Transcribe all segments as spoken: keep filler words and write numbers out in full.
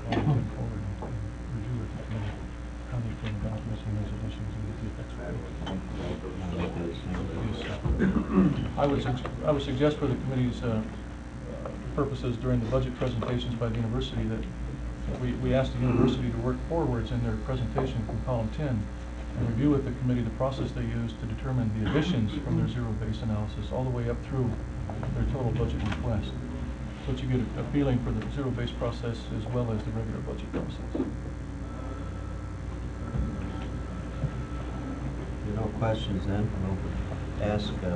I'll bring forward and review with the committee how they feel about making those additions and the effects. I would, I would suggest for the committee's uh, purposes during the budget presentations by the university that we, we ask the university to work forwards in their presentation from column ten and review with the committee the process they use to determine the additions from their zero-base analysis all the way up through their total budget request. So that you get a, a feeling for the zero-base process as well as the regular budget process. No questions then. We'll ask uh,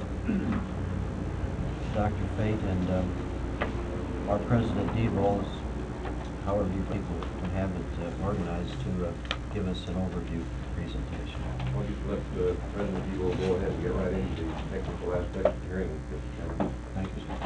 Doctor Fate and um, our President Diebold, however you people can have it uh, organized, to uh, give us an overview presentation. Why don't you let uh, President Diebold go ahead and get right into the technical aspects of the hearing, Mister Chairman. Thank you, sir.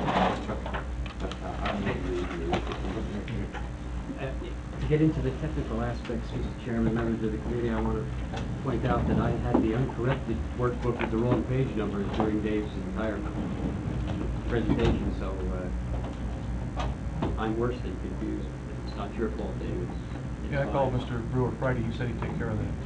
Uh, To get into the technical aspects, Mister Chairman, members of the committee, I want to point out that I had the uncorrected workbook with the wrong page numbers during Dave's entire presentation, so uh, I'm worse than confused. It's not your fault, Dave. It's, it's Yeah, I called mine. Mister Brewer Friday. He said he'd take care of that.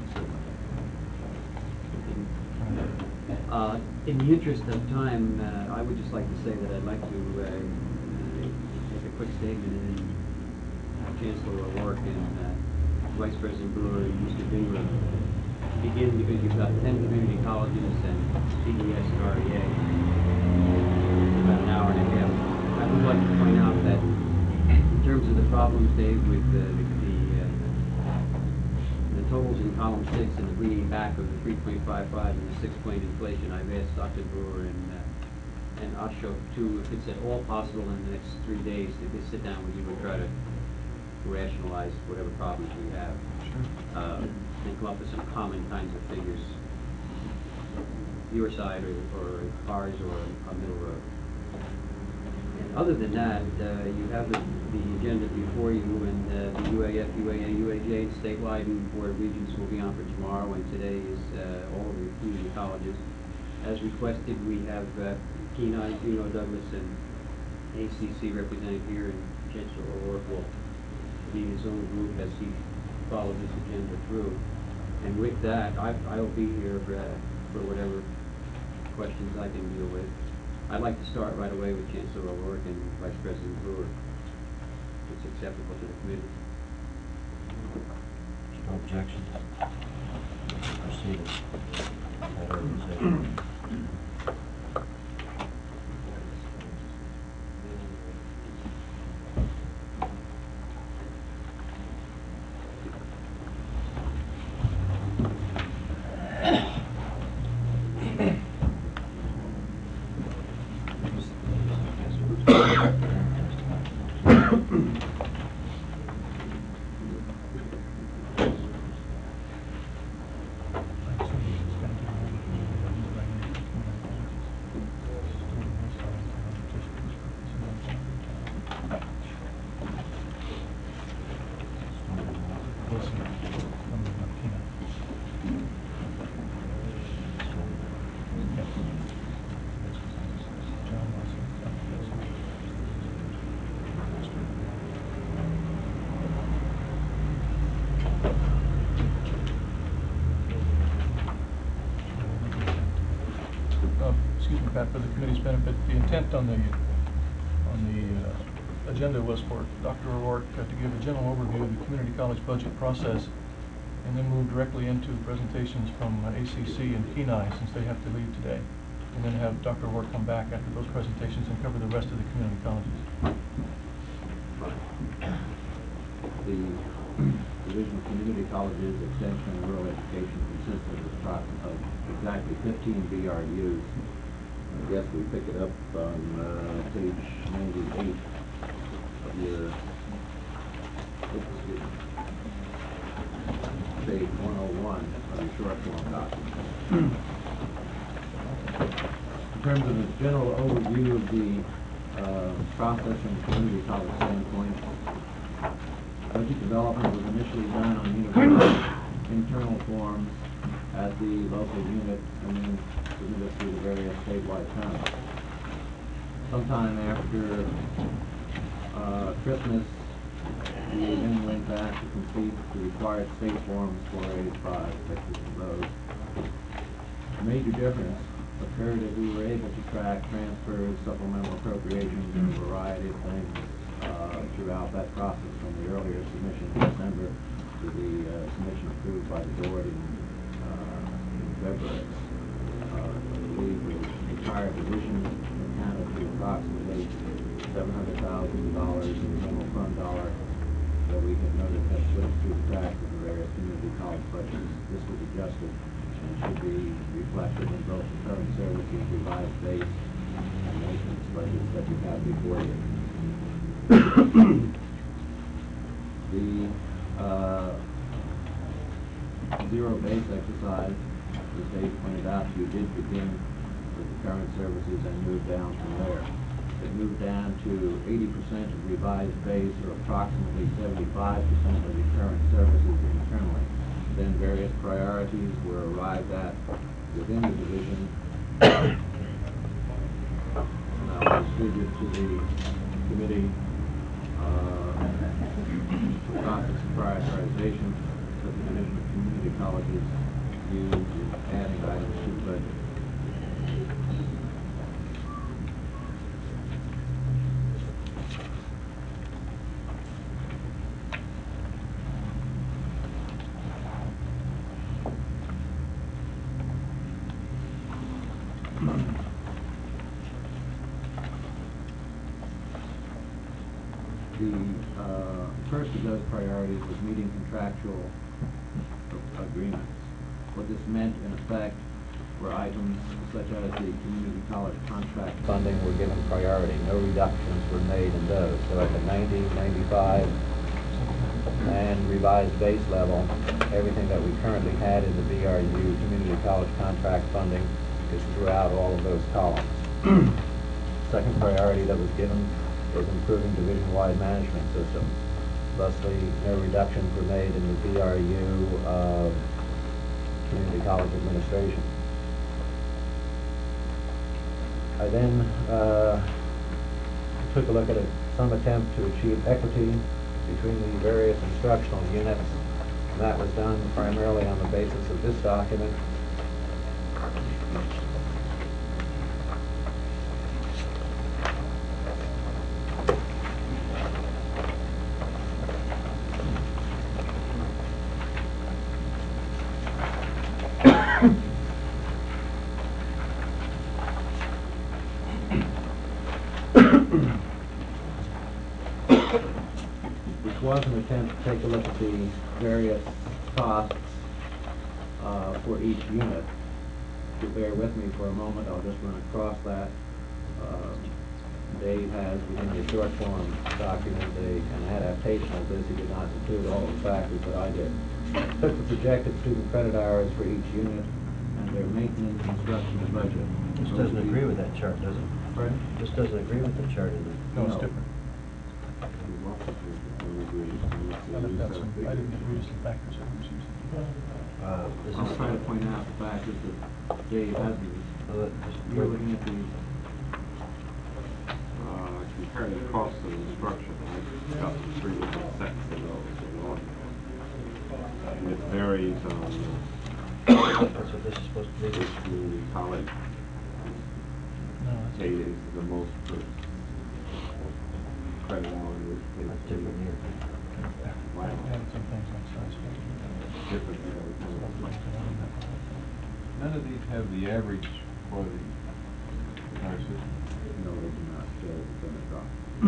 Uh, in the interest of time, uh, I would just like to say that I'd like to uh, make a quick statement and uh, Chancellor O'Rourke and uh, Vice President Brewer and Mister Bingram begin, because you've got ten community colleges and C D S and R E A. About an hour and a half. I would like to point out that in terms of the problems, Dave, with uh, the, the, uh, the totals in column six and the bringing back of the three point five five and the six-point inflation, I've asked Doctor Brewer and uh, and Ashok too, if it's at all possible in the next three days, to just sit down with you and try to rationalize whatever problems we have. Sure. Uh, and come up with some common kinds of figures, your side or, or ours or a middle road. And other than that, uh, you have the, the agenda before you, and uh, the U A F, U A A, U A J, statewide and Board of Regents will be on for tomorrow, and today is uh, all of the community colleges. As requested, we have uh, Kenai, Juneau, Douglas, and A C C represented here, and Chancellor O'Rourke will lead his own group as he follows this agenda through. And with that, I, I'll be here for, uh, for whatever questions I can deal with. I'd like to start right away with Chancellor O'Rourke and Vice President Brewer. It's acceptable to the committee. No objections. Proceed. That organization. Pat, for the committee's benefit, the intent on the on the uh, agenda was for Doctor O'Rourke uh, to give a general overview of the community college budget process, and then move directly into presentations from uh, A C C and Kenai, since they have to leave today, and then have Doctor O'Rourke come back after those presentations and cover the rest of the community colleges. The Division of Community Colleges Extension and Rural Education consists of, of exactly fifteen B R Us. I guess we pick it up on uh, page ninety-eight of your, oops, page one oh one of your short form document. In terms of a general overview of the uh, process from the community college standpoint, budget development was initially done on university internal forms at the local unit and then submitted through the various statewide terms. Sometime after uh, Christmas, We then went back to complete the required state forms for eighty-five, fixes of those. The major difference occurred as we were able to track transfers, supplemental appropriations, and a variety of things uh, throughout that process, from the earlier submission in December to the uh, submission approved by the board in, uh, in February. Uh, I believe the entire division accounted to approximately seven hundred thousand dollars in general fund dollar that we had noted had slipped through the cracks of the various community college budgets. This was adjusted and should be reflected in both the current services revised base and maintenance budgets that you have before you. The uh, zero base exercise, as Dave pointed out, you did begin with the current services and moved down from there. It moved down to eighty percent of revised base, or approximately seventy-five percent of the current services internally. Then various priorities were arrived at within the division. And I'll distribute to the committee uh, the process of prioritization that the Division of Community Colleges used in adding items to the budget. The uh, first of those priorities was meeting contractual a- agreements. What this meant, in effect, were items such as the community college contract funding were given priority. No reductions were made in those. So at the ninety, ninety-five, and revised base level, everything that we currently had in the B R U community college contract funding is throughout all of those columns. Second priority that was given is improving division-wide management systems. Thusly, no reductions were made in the B R U uh, community college administration. I then uh, took a look at a, some attempt to achieve equity between the various instructional units. And that was done primarily on the basis of this document. Which was an attempt to take a look at the various costs uh, for each unit. If you bear with me for a moment, I'll just run across that. Uh, Dave has within the short form document a, an adaptation of this. He did not include all the factors that I did. Took the projected student credit hours for each unit and their maintenance, instruction, and budget. This doesn't agree with that chart, does it? Pardon? This doesn't agree with the chart, is it? No, it's No. different. I left out some, I didn't get rid of some factors that was used. Uh, this I'll is try to point out the factors that Dave has used. Uh, this- You're looking at the, Uh, compare the cost of instruction, I've got three different sets of those in order. And it varies on That's what this is supposed to be. which community college No, that's pays the most per credit hour, which pays That's different here. Wow. added some things like size. different. you know, kind of like- None of these have the average for the nurses. no, they do not show the limit drop.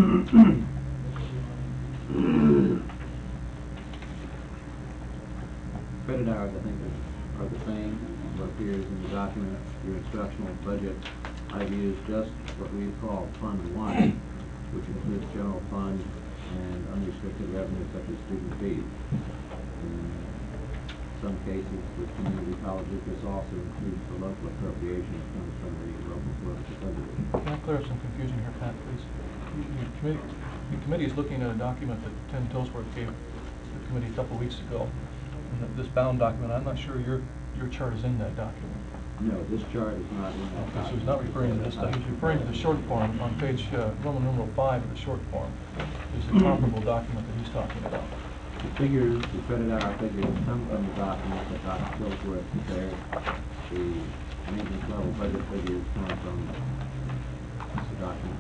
Credit hours, I think, are- are the same, what appears in the document, your instructional budget. I've used just what we call Fund One, which includes general fund and unrestricted revenue such as student fees. In some cases, with community colleges, this also includes the local appropriation that comes from the local political subdivision. Can I clear up some confusion here, Pat, please? You- Your committee, your committee is looking at a document that Tim Tillsworth gave the committee a couple of weeks ago. And that this bound document, I'm not sure your, your chart is in that document. No, this chart is not in that. Okay, so he's not referring to this study, he's referring to the short form on page, uh, Roman numeral five of the short form. Is the comparable document that he's talking about. The figures, the credit hour figures come from the document that Doctor Kilsworth prepared. The maintenance level budget figures come from the document.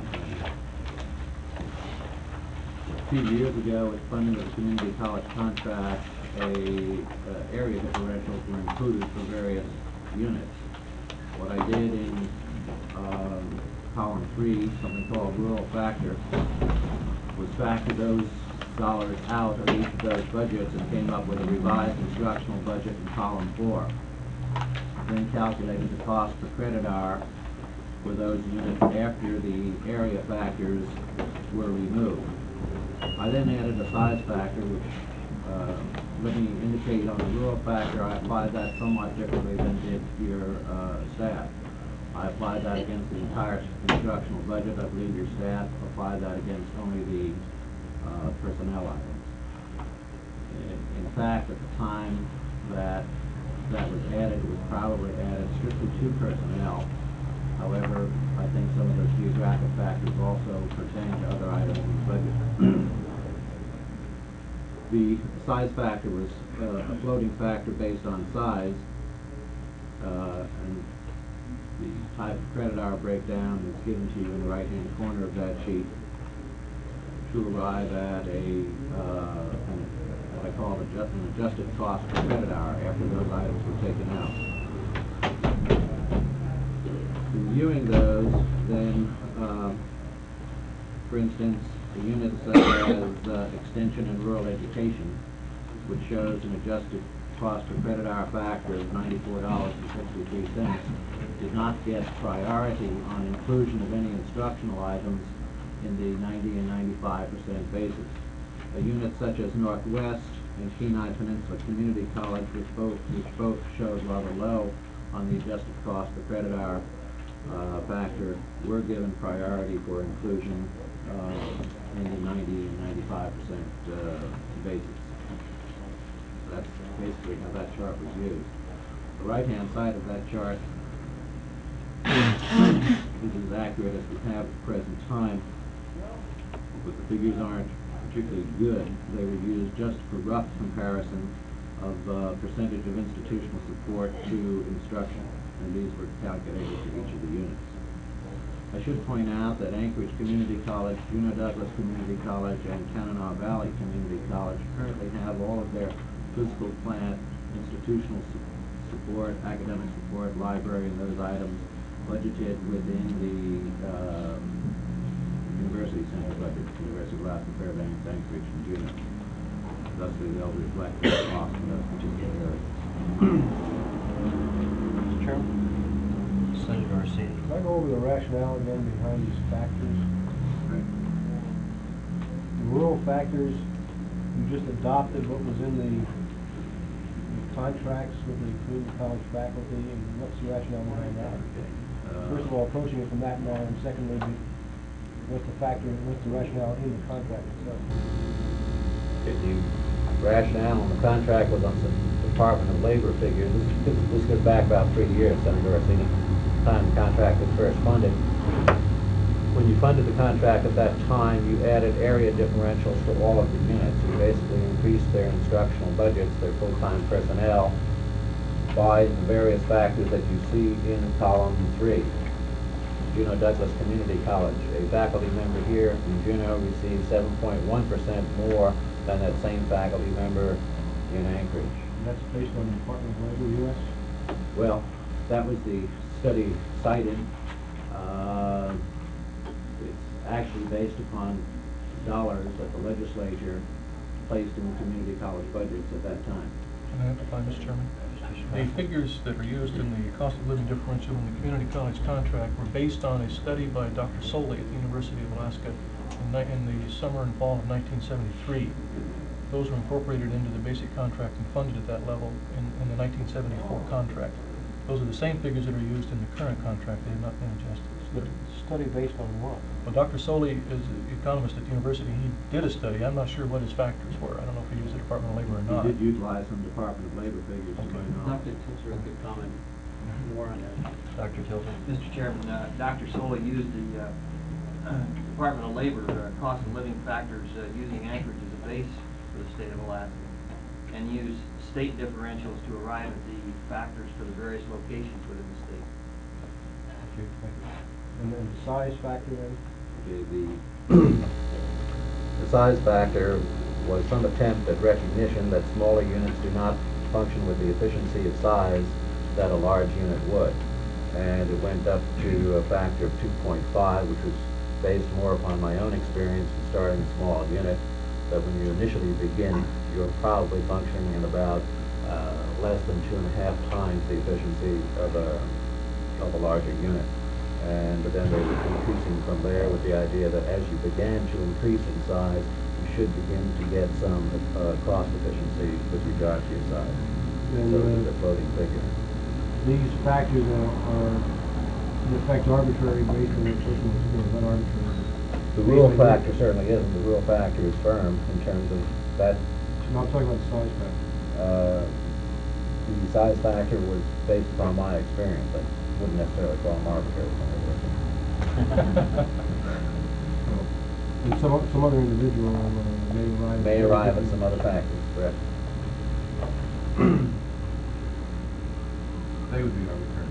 A few years ago, with funding of the community college contract, a uh, area differentials were included for various units. What I did in um, column three, something called rural factor, was factor those dollars out of each of those budgets and came up with a revised instructional budget in column four. Then calculated the cost per credit hour for those units after the area factors were removed. I then added a size factor, which, uh, let me indicate on the rural factor, I applied that somewhat differently than did your uh, staff. I applied that against the entire instructional budget. I believe your staff applied that against only the uh, personnel items. In, in fact, at the time that that was added, it was probably added strictly to personnel. However, I think some of those geographic factors also pertain to other items in the budget. The size factor was uh, a floating factor based on size, uh, and the type of credit hour breakdown is given to you in the right-hand corner of that sheet to arrive at a uh, an, what I call adjust, an adjusted cost per credit hour after those items were taken out. Reviewing those, then, uh, for instance, a unit such as uh, extension and rural education, which shows an adjusted cost per credit hour factor of ninety-four dollars and sixty-three cents, did not get priority on inclusion of any instructional items in the ninety and ninety-five percent basis. A unit such as Northwest and Kenai Peninsula Community College, which both, which both showed rather low on the adjusted cost per credit hour uh, factor, were given priority for inclusion uh, in the ninety and ninety-five percent uh, basis. So that's basically how that chart was used. The right-hand side of that chart is as accurate as we have at the present time, but the figures aren't particularly good. They were used just for rough comparison of uh, percentage of institutional support to instruction, and these were calculated for each of the units. I should point out that Anchorage Community College, Juneau Douglas Community College, and Tanana Valley Community College currently have all of their physical plant, institutional su support, academic support, library, and those items budgeted within the uh, University Center budget, University of Alaska, Fairbanks, Anchorage, and Juneau. Thusly, they'll reflect the cost of those particular areas. Mister Chairman? Senator Orsini. Can I go over the rationale again behind these factors? Right. The rural factors, you just adopted what was in the the contracts with the community college faculty, and what's the rationale behind that? Uh, First of all, approaching it from that manner, and secondly, the- what's the factor, what's the rationale in the contract itself? The rationale on the contract was on the Department of Labor figures. This, this goes back about three years, Senator Orsini, time the contract was first funded. When you funded the contract at that time, you added area differentials to all of the units. You basically increased their instructional budgets, their full-time personnel, by the various factors that you see in column three. Juneau Douglas Community College, a faculty member here in Juneau received seven point one percent more than that same faculty member in Anchorage. And that's based on the Department of Labor, U S? Well, that was the study cited. Uh, it's actually based upon dollars that the legislature placed in the community college budgets at that time. Can I amplify, Mister Chairman? The figures that are used in the cost of living differential in the community college contract were based on a study by Doctor Soley at the University of Alaska in, ni in the summer and fall of nineteen seventy-three. Those were incorporated into the basic contract and funded at that level in, in the nineteen seventy-four contract. Those are the same figures that are used in the current contract. They have not been adjusted. Study based on what? Well, Doctor Soley is an economist at the university. He did a study. I'm not sure what his factors were. I don't know if he used the Department of Labor or not. He did utilize some Department of Labor figures, to my knowledge. Doctor Kilsworth could comment. more on that. Doctor Tilton? Mister Chairman, uh, Doctor Sola used the uh, Department of Labor uh, cost of living factors uh, using Anchorage as a base for the state of Alaska, and used state differentials to arrive at the factors for the various locations within the state. Okay, thank you. And then the size factor then? The, the size factor was some attempt at recognition that smaller units do not function with the efficiency of size that a large unit would. And it went up to a factor of two point five, which was based more upon my own experience in starting a small unit, that when you initially begin, you're probably functioning in about uh, less than two and a half times the efficiency of a, of a larger unit. And but then they were increasing from there with the idea that as you began to increase in size, you should begin to get some uh, cost efficiency with regard to your size. And, so uh, it's a floating figure. These factors are, are in effect arbitrary based on what person was doing, not arbitrary. The rule factor certainly isn't. The rule factor is firm in terms of that. No, I'm talking about the size factor. Uh, the size factor was based upon my experience. I wouldn't necessarily call them arbitrary. And some, o- some other individual uh, may arrive. May arrive at some other factors, correct? They would be arbitrary.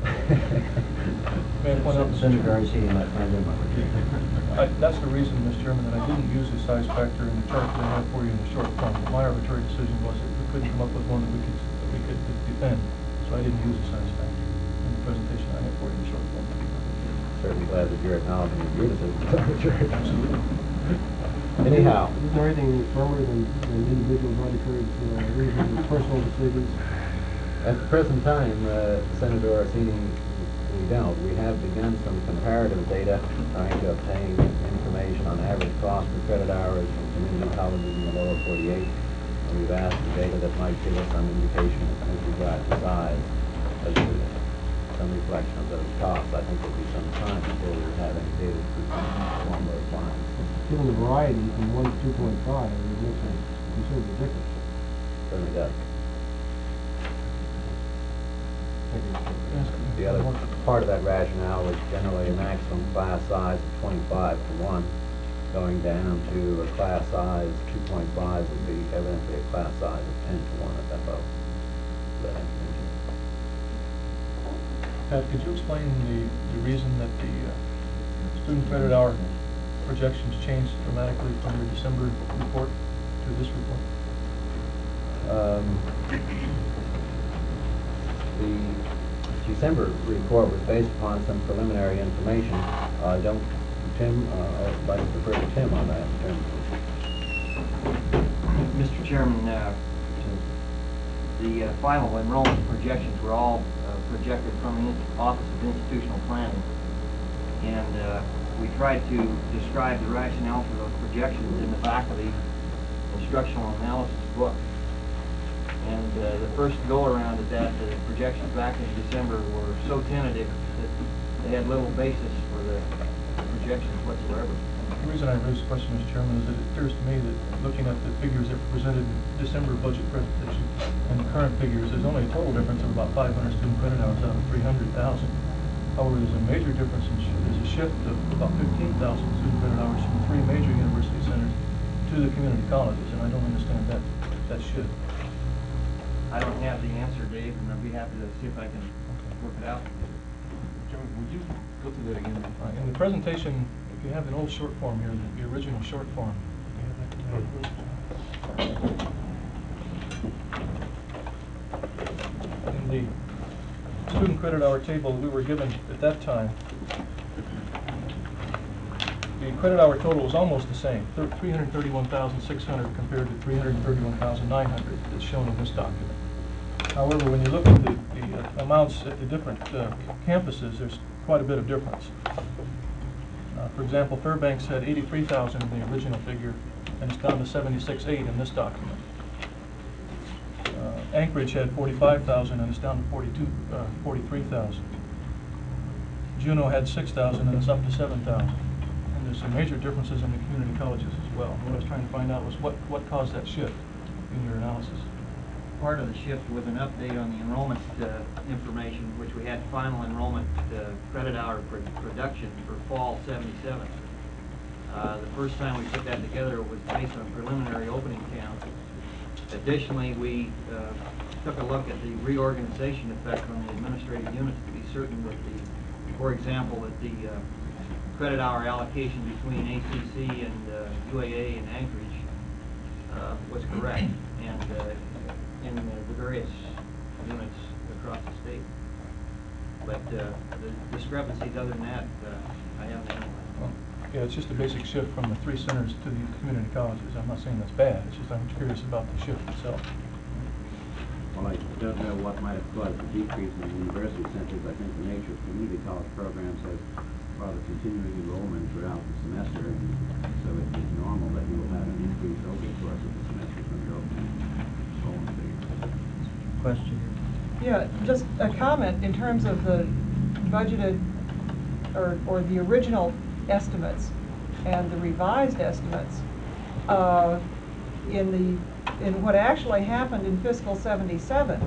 May I point out, Mister Senator Chairman? Garcia, my friend in my I, that's the reason, Mister Chairman, that I didn't use the size factor in the chart that I have for you in the short form. My arbitrary decision was that we couldn't come up with one that we could, that we could defend, so I didn't use the size factor in the presentation I have for you in the short form. Certainly glad that you're acknowledging that your decision is arbitrary. Absolutely. Anyhow, Isn't there anything firmer than, than individuals arbitrary, you know, individual personal decisions? at the present time, uh, Senator Orsini, we don't. We have begun some comparative data trying to obtain information on average cost per credit hours from community colleges in the lower forty-eight. And we've asked for data that might give us some indication with regard to size, as to some reflection of those costs. I think it'll be some time before we have any data to along those lines. Given the variety from one to two point five, it makes a considerable difference. Certainly does. Thank you. The other part of that rationale was generally a maximum class size of twenty-five to one. Going down to a class size two point five would be evidently a class size of ten to one at that level. That Pat, could you explain the, the reason that the uh, student credit hour projections changed dramatically from your December report to this report? Um, the December report was based upon some preliminary information. I uh, don't, Tim, uh, I'd like to defer to Tim on that. Tim. Mister Chairman, uh, the uh, final enrollment projections were all uh, projected from the In- Office of Institutional Planning. And uh, we tried to describe the rationale for those projections in the back of the instructional analysis book. And uh, the first go-around at that, the projections back in December were so tentative that they had little basis for the projections whatsoever. The reason I raised the question, Mister Chairman, is that it appears to me that looking at the figures that were presented in December budget presentation and the current figures, there's only a total difference of about five hundred student credit hours out of three hundred thousand. However, there's a major difference in, sh there's a shift of about fifteen thousand student credit hours from the three major university centers to the community colleges, and I don't understand that, that shift. I don't have the answer, Dave, and I'd be happy to see if I can work it out. Chairman, would you go through that again? Uh, in the presentation, if you have the old short form here, the, the original short form. In the student credit hour table we were given at that time, the credit hour total was almost the same, three hundred thirty-one thousand six hundred compared to three hundred thirty-one thousand nine hundred that's shown in this document. However, when you look at the, the uh, amounts at the different uh, campuses, there's quite a bit of difference. Uh, for example, Fairbanks had eighty-three thousand in the original figure, and it's down to seventy-six eight in this document. Uh, Anchorage had forty-five thousand, and it's down to forty-two, uh, forty-three thousand. Juneau had six thousand, and it's up to seven thousand. And there's some major differences in the community colleges as well. What I was trying to find out was what, what caused that shift in your analysis. part of the shift was an update on the enrollment uh, information, which we had final enrollment uh, credit hour pr production for fall seventy-seven. Uh, the first time we put that together was based on preliminary opening count. Additionally, we uh, took a look at the reorganization effect on the administrative units to be certain that the, for example, that the uh, credit hour allocation between A C C and uh, U A A and Anchorage uh, was correct, and uh, in the various units across the state. But uh, the discrepancies other than that, uh, I haven't analyzed. Well, yeah, it's just a basic shift from the three centers to the community colleges. I'm not saying that's bad, it's just I'm curious about the shift itself. Well, I don't know what might have caused the decrease in the university centers. I think the nature of community college programs has rather continuing enrollment throughout the semester, and so it is normal that you will have an increase over the course of the semester from your opening enrollment figures. Question? Yeah, just a comment in terms of the budgeted, or, or the original estimates and the revised estimates. Uh, in the, in what actually happened in fiscal seventy-seven,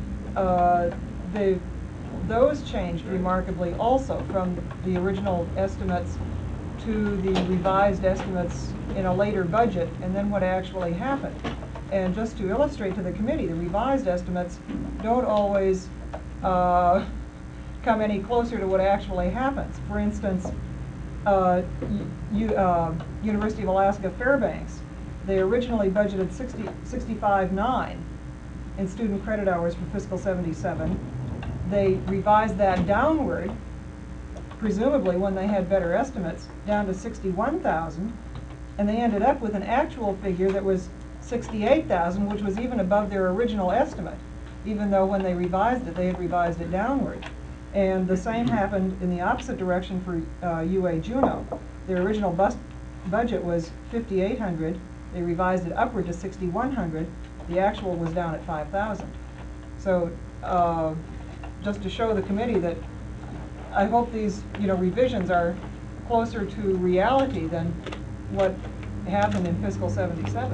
uh, the, those changed remarkably also from the original estimates to the revised estimates in a later budget, and then what actually happened. And just to illustrate to the committee, the revised estimates don't always uh, come any closer to what actually happens. For instance, uh, you, uh, University of Alaska Fairbanks, they originally budgeted sixty, sixty-five nine in student credit hours for fiscal seventy-seven. They revised that downward, presumably when they had better estimates, down to sixty-one thousand, and they ended up with an actual figure that was sixty-eight thousand, which was even above their original estimate, even though when they revised it, they had revised it downward. And the same happened in the opposite direction for uh, U A Juneau. Their original bus budget was fifty-eight hundred. They revised it upward to sixty-one hundred. The actual was down at five thousand. So uh, just to show the committee that I hope these, you know, revisions are closer to reality than what happened in fiscal seventy-seven.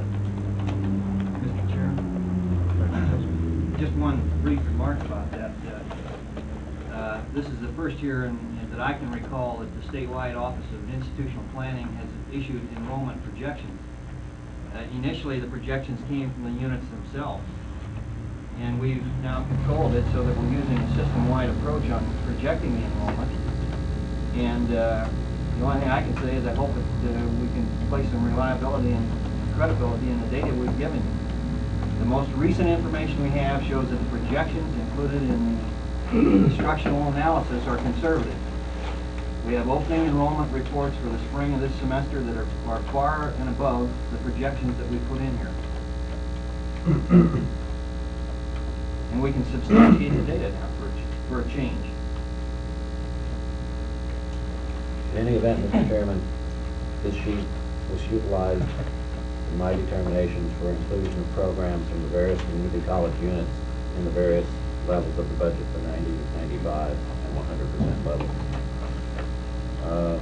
Mister Chair, just one brief remark about that. Uh, uh, this is the first year in, in, that I can recall that the statewide Office of Institutional Planning has issued enrollment projections. Uh, initially, the projections came from the units themselves, and we've now controlled it so that we're using a system-wide approach on projecting the enrollment. And uh, the only thing I can say is I hope that uh, we can place some reliability and credibility in the data we've given you. The most recent information we have shows that the projections included in the instructional analysis are conservative. We have opening enrollment reports for the spring of this semester that are, are far and above the projections that we put in here. And we can substantiate the data now for, for a change. In any event, Mister Chairman, this sheet was utilized in my determinations for inclusion of programs from the various community college units in the various levels of the budget for ninety, ninety-five, and one hundred percent levels. Um,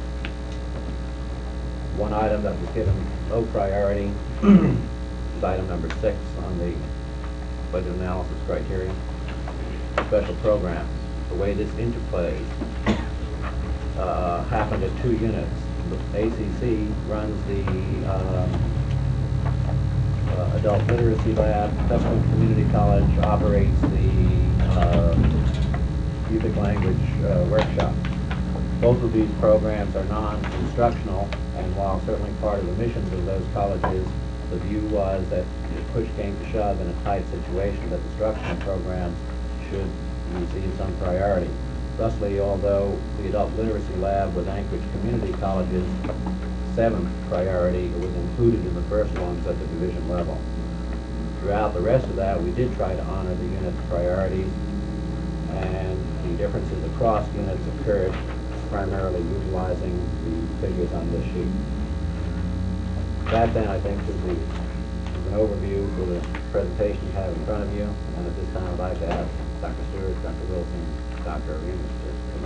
one item that was given low priority is item number six on the budget analysis criteria, special programs. The way this interplays uh, happened at two units. The A C C runs the um, uh, adult literacy lab. Tusculum Community College operates the uh, music language uh, workshop. Both of these programs are non-instructional, and while certainly part of the missions of those colleges, the view was that if push came to shove in a tight situation, that instructional programs should receive some priority. Thusly, although the adult literacy lab with Anchorage Community College's seventh priority, it was included in the first ones at the division level. Throughout the rest of that, we did try to honor the unit's priorities, and the differences across units occurred primarily utilizing the figures on this sheet. That then, I think, is, the, is an overview for the presentation you have in front of you, and at this time I'd like to ask Doctor Stewart, Doctor Wilson, Doctor Arenas to come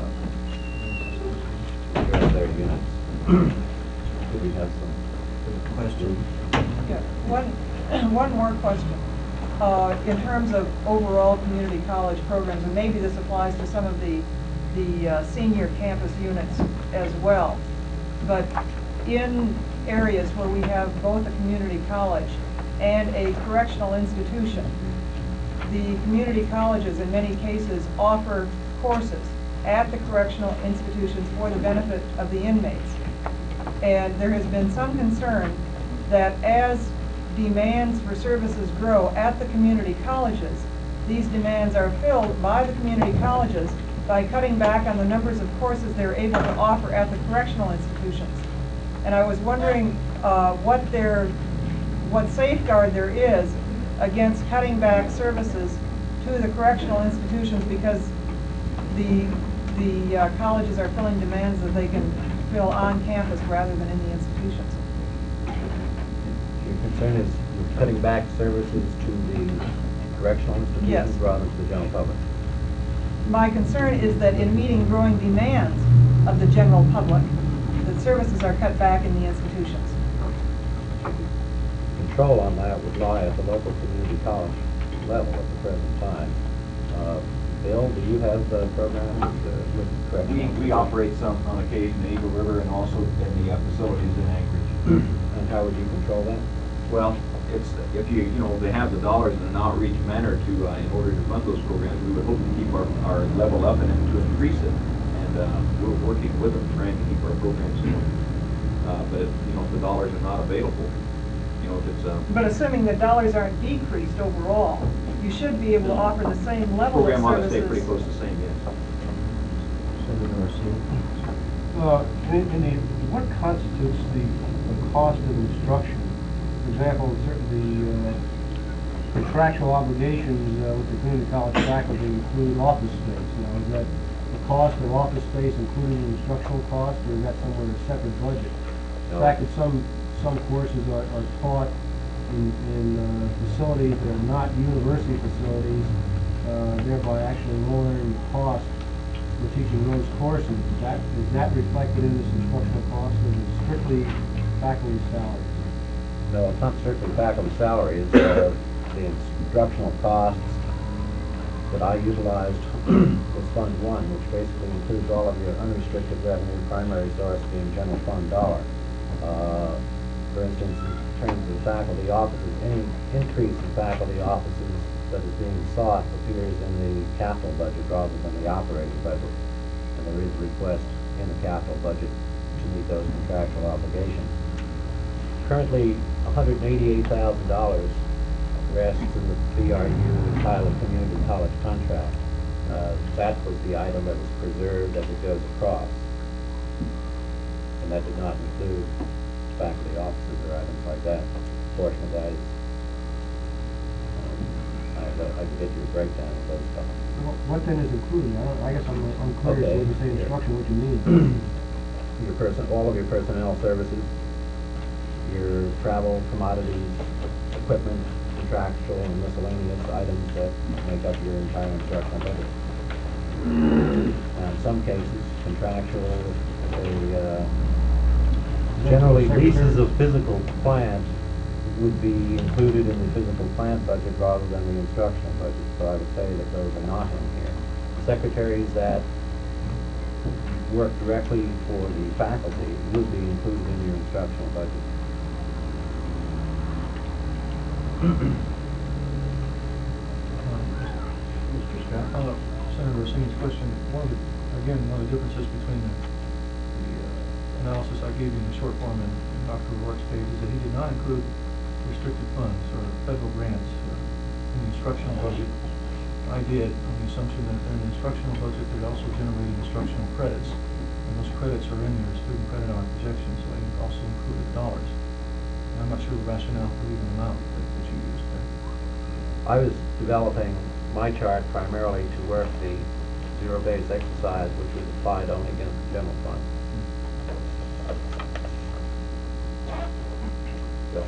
up. Address their units. Do we have some questions? Yeah, one, one more question. uh, in terms of overall community college programs, and maybe this applies to some of the, the uh, senior campus units as well, but in areas where we have both a community college and a correctional institution, the community colleges in many cases offer courses at the correctional institutions for the benefit of the inmates. And there has been some concern that as demands for services grow at the community colleges, these demands are filled by the community colleges by cutting back on the numbers of courses they're able to offer at the correctional institutions. And I was wondering uh, what their, what safeguard there is against cutting back services to the correctional institutions, because the, the uh, colleges are filling demands that they can fill on campus rather than in the institutions. Your concern is you're cutting back services to the correctional institutions Yes. rather than to the general public? My concern is that in meeting growing demands of the general public, that services are cut back in the institutions. Control on that would lie at the local community college level at the present time. Uh, Bill, do you have uh, programs uh, with We, correctional? we operate some on occasion in Eagle River and also in the uh, facilities in Anchorage. And how would you control that? Well, it's, if you, you know, they have the dollars in an outreach manner to, uh, in order to fund those programs, we would hope to keep our, our level up and then to increase it. And, uh, we're working with them, trying to keep our programs going. Uh, but, if, you know, if the dollars are not available, you know, if it's, uh. But assuming that dollars aren't decreased overall, you should be able to offer the same level of Program ought to services. stay pretty close to the same, yes. Senator Garcia? Uh, in, in the, what constitutes the, the cost of instruction? For example, certain the uh, contractual obligations uh, with the community college faculty include office space. Now, is that the cost of office space including the instructional cost, or is that somewhere in a separate budget? No. The fact that some some courses are, are taught in, in uh, facilities that are not university facilities, uh, thereby actually lowering the cost for teaching those courses. Is that, is that reflected in this instructional cost, or is it strictly faculty salaries? No, it's not strictly faculty salaries. Uh, the instructional costs that I utilized was Fund One, which basically includes all of your unrestricted revenue, primary source being general fund dollar. Uh, for instance, in terms of faculty offices, any increase in faculty offices that is being sought appears in the capital budget rather than the operating budget. And there is a request in the capital budget to meet those contractual obligations. Currently, one hundred eighty-eight thousand dollars rests in the B R U Tyler Community College contract. Uh, that was the item that was preserved as it goes across. And that did not include faculty offices or items like that. A portion of that is, um, I, I can get you a breakdown of those costs. What, what then is included? I, don't, I guess I'm unclear Okay. when you say instruction, what you mean. Your person, all of your personnel services, your travel, commodities, equipment, contractual and miscellaneous items that make up your entire instructional budget. Now, in some cases, contractual, they, uh, generally leases of physical plant would be included in the physical plant budget rather than the instructional budget, so I would say that those are not in here. Secretaries that work directly for the faculty would be included in your instructional budget. Mister Scott? Uh, Senator Rossini's question, one of the, again, one of the differences between the, the uh, analysis I gave you in the short form and Doctor O'Rourke's page is that he did not include restricted funds or federal grants uh, in the instructional budget. I did, on the assumption that in the instructional budget, they're also generating instructional credits, and those credits are in your student credit hour projections, so I also included dollars. And I'm not sure the rationale for leaving them out that, that you used there. I was developing my chart primarily to work the zero-based exercise, which was applied only against the general fund. Bill.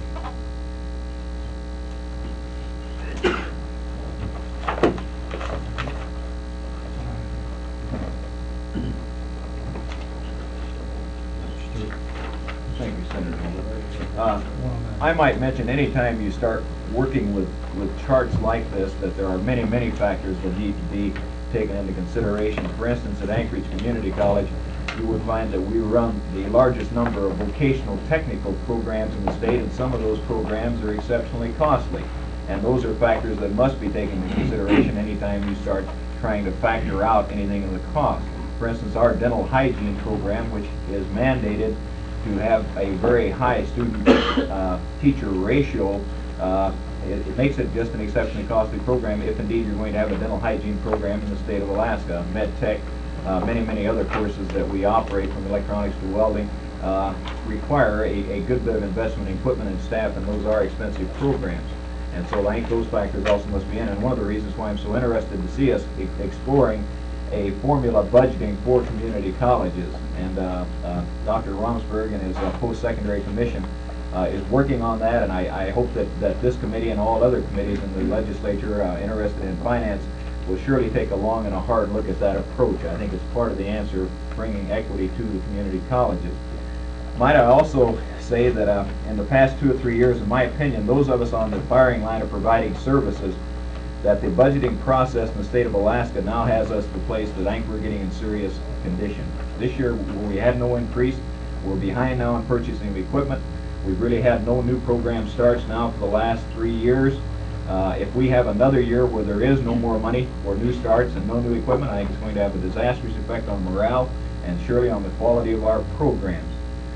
Thank you, Senator. Uh, I might mention, anytime you start working with, with charts like this, that there are many, many factors that need to be taken into consideration. For instance, at Anchorage Community College, you would find that we run the largest number of vocational technical programs in the state, and some of those programs are exceptionally costly. And those are factors that must be taken into consideration anytime you start trying to factor out anything in the cost. For instance, our dental hygiene program, which is mandated to have a very high student-teacher uh, ratio, uh, it, it makes it just an exceptionally costly program if indeed you're going to have a dental hygiene program in the state of Alaska. Med Tech, uh, many, many other courses that we operate, from electronics to welding, uh, require a, a good bit of investment in equipment and staff, and those are expensive programs. And so I think those factors also must be in, and one of the reasons why I'm so interested to see us e exploring a formula budgeting for community colleges. And uh, uh, Doctor Romsberg and his uh, post-secondary commission uh, is working on that, and I, I hope that, that this committee and all other committees in the legislature uh, interested in finance will surely take a long and a hard look at that approach. I think it's part of the answer, bringing equity to the community colleges. Might I also say that uh, in the past two or three years, in my opinion, those of us on the firing line of providing services, that the budgeting process in the state of Alaska now has us the place that I think we're getting in serious condition. This year, we had no increase. We're behind now in purchasing of equipment. We've really had no new program starts now for the last three years. Uh, if we have another year where there is no more money for new starts and no new equipment, I think it's going to have a disastrous effect on morale and surely on the quality of our programs.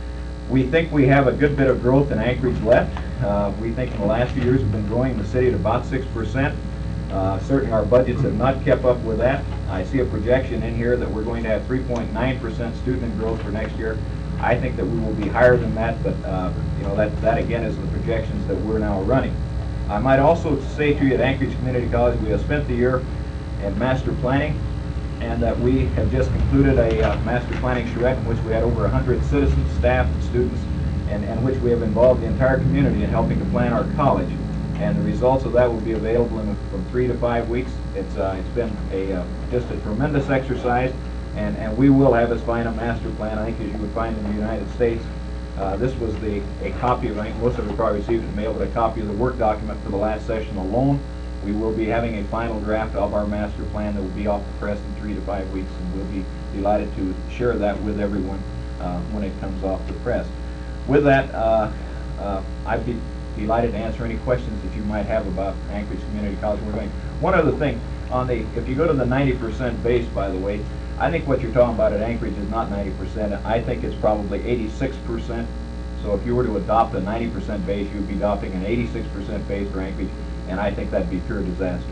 We think we have a good bit of growth in Anchorage left. Uh, we think in the last few years we've been growing the city at about six percent. Uh, certainly our budgets have not kept up with that. I see a projection in here that we're going to have three point nine percent student growth for next year. I think that we will be higher than that, but uh, you know, that, that again is the projections that we're now running. I might also say to you, at Anchorage Community College, we have spent the year in master planning, and that we have just concluded a uh, master planning charrette in which we had over one hundred citizens, staff, and students, and, and which we have involved the entire community in helping to plan our college. And the results of that will be available in from three to five weeks. It's uh, it's been a uh, just a tremendous exercise, and and we will have as fine a master plan, I think, as you would find in the United States. Uh, this was the a copy of, I think most of you probably received it in mail, but a copy of the work document for the last session alone. We will be having a final draft of our master plan that will be off the press in three to five weeks, and we'll be delighted to share that with everyone uh, when it comes off the press. With that, uh, uh, I'd be delighted to answer any questions that you might have about Anchorage Community College. We're going. One other thing, on the if you go to the ninety percent base, by the way, I think what you're talking about at Anchorage is not ninety percent. I think it's probably eighty-six percent. So if you were to adopt a ninety percent base, you'd be adopting an eighty-six percent base for Anchorage, and I think that'd be pure disaster.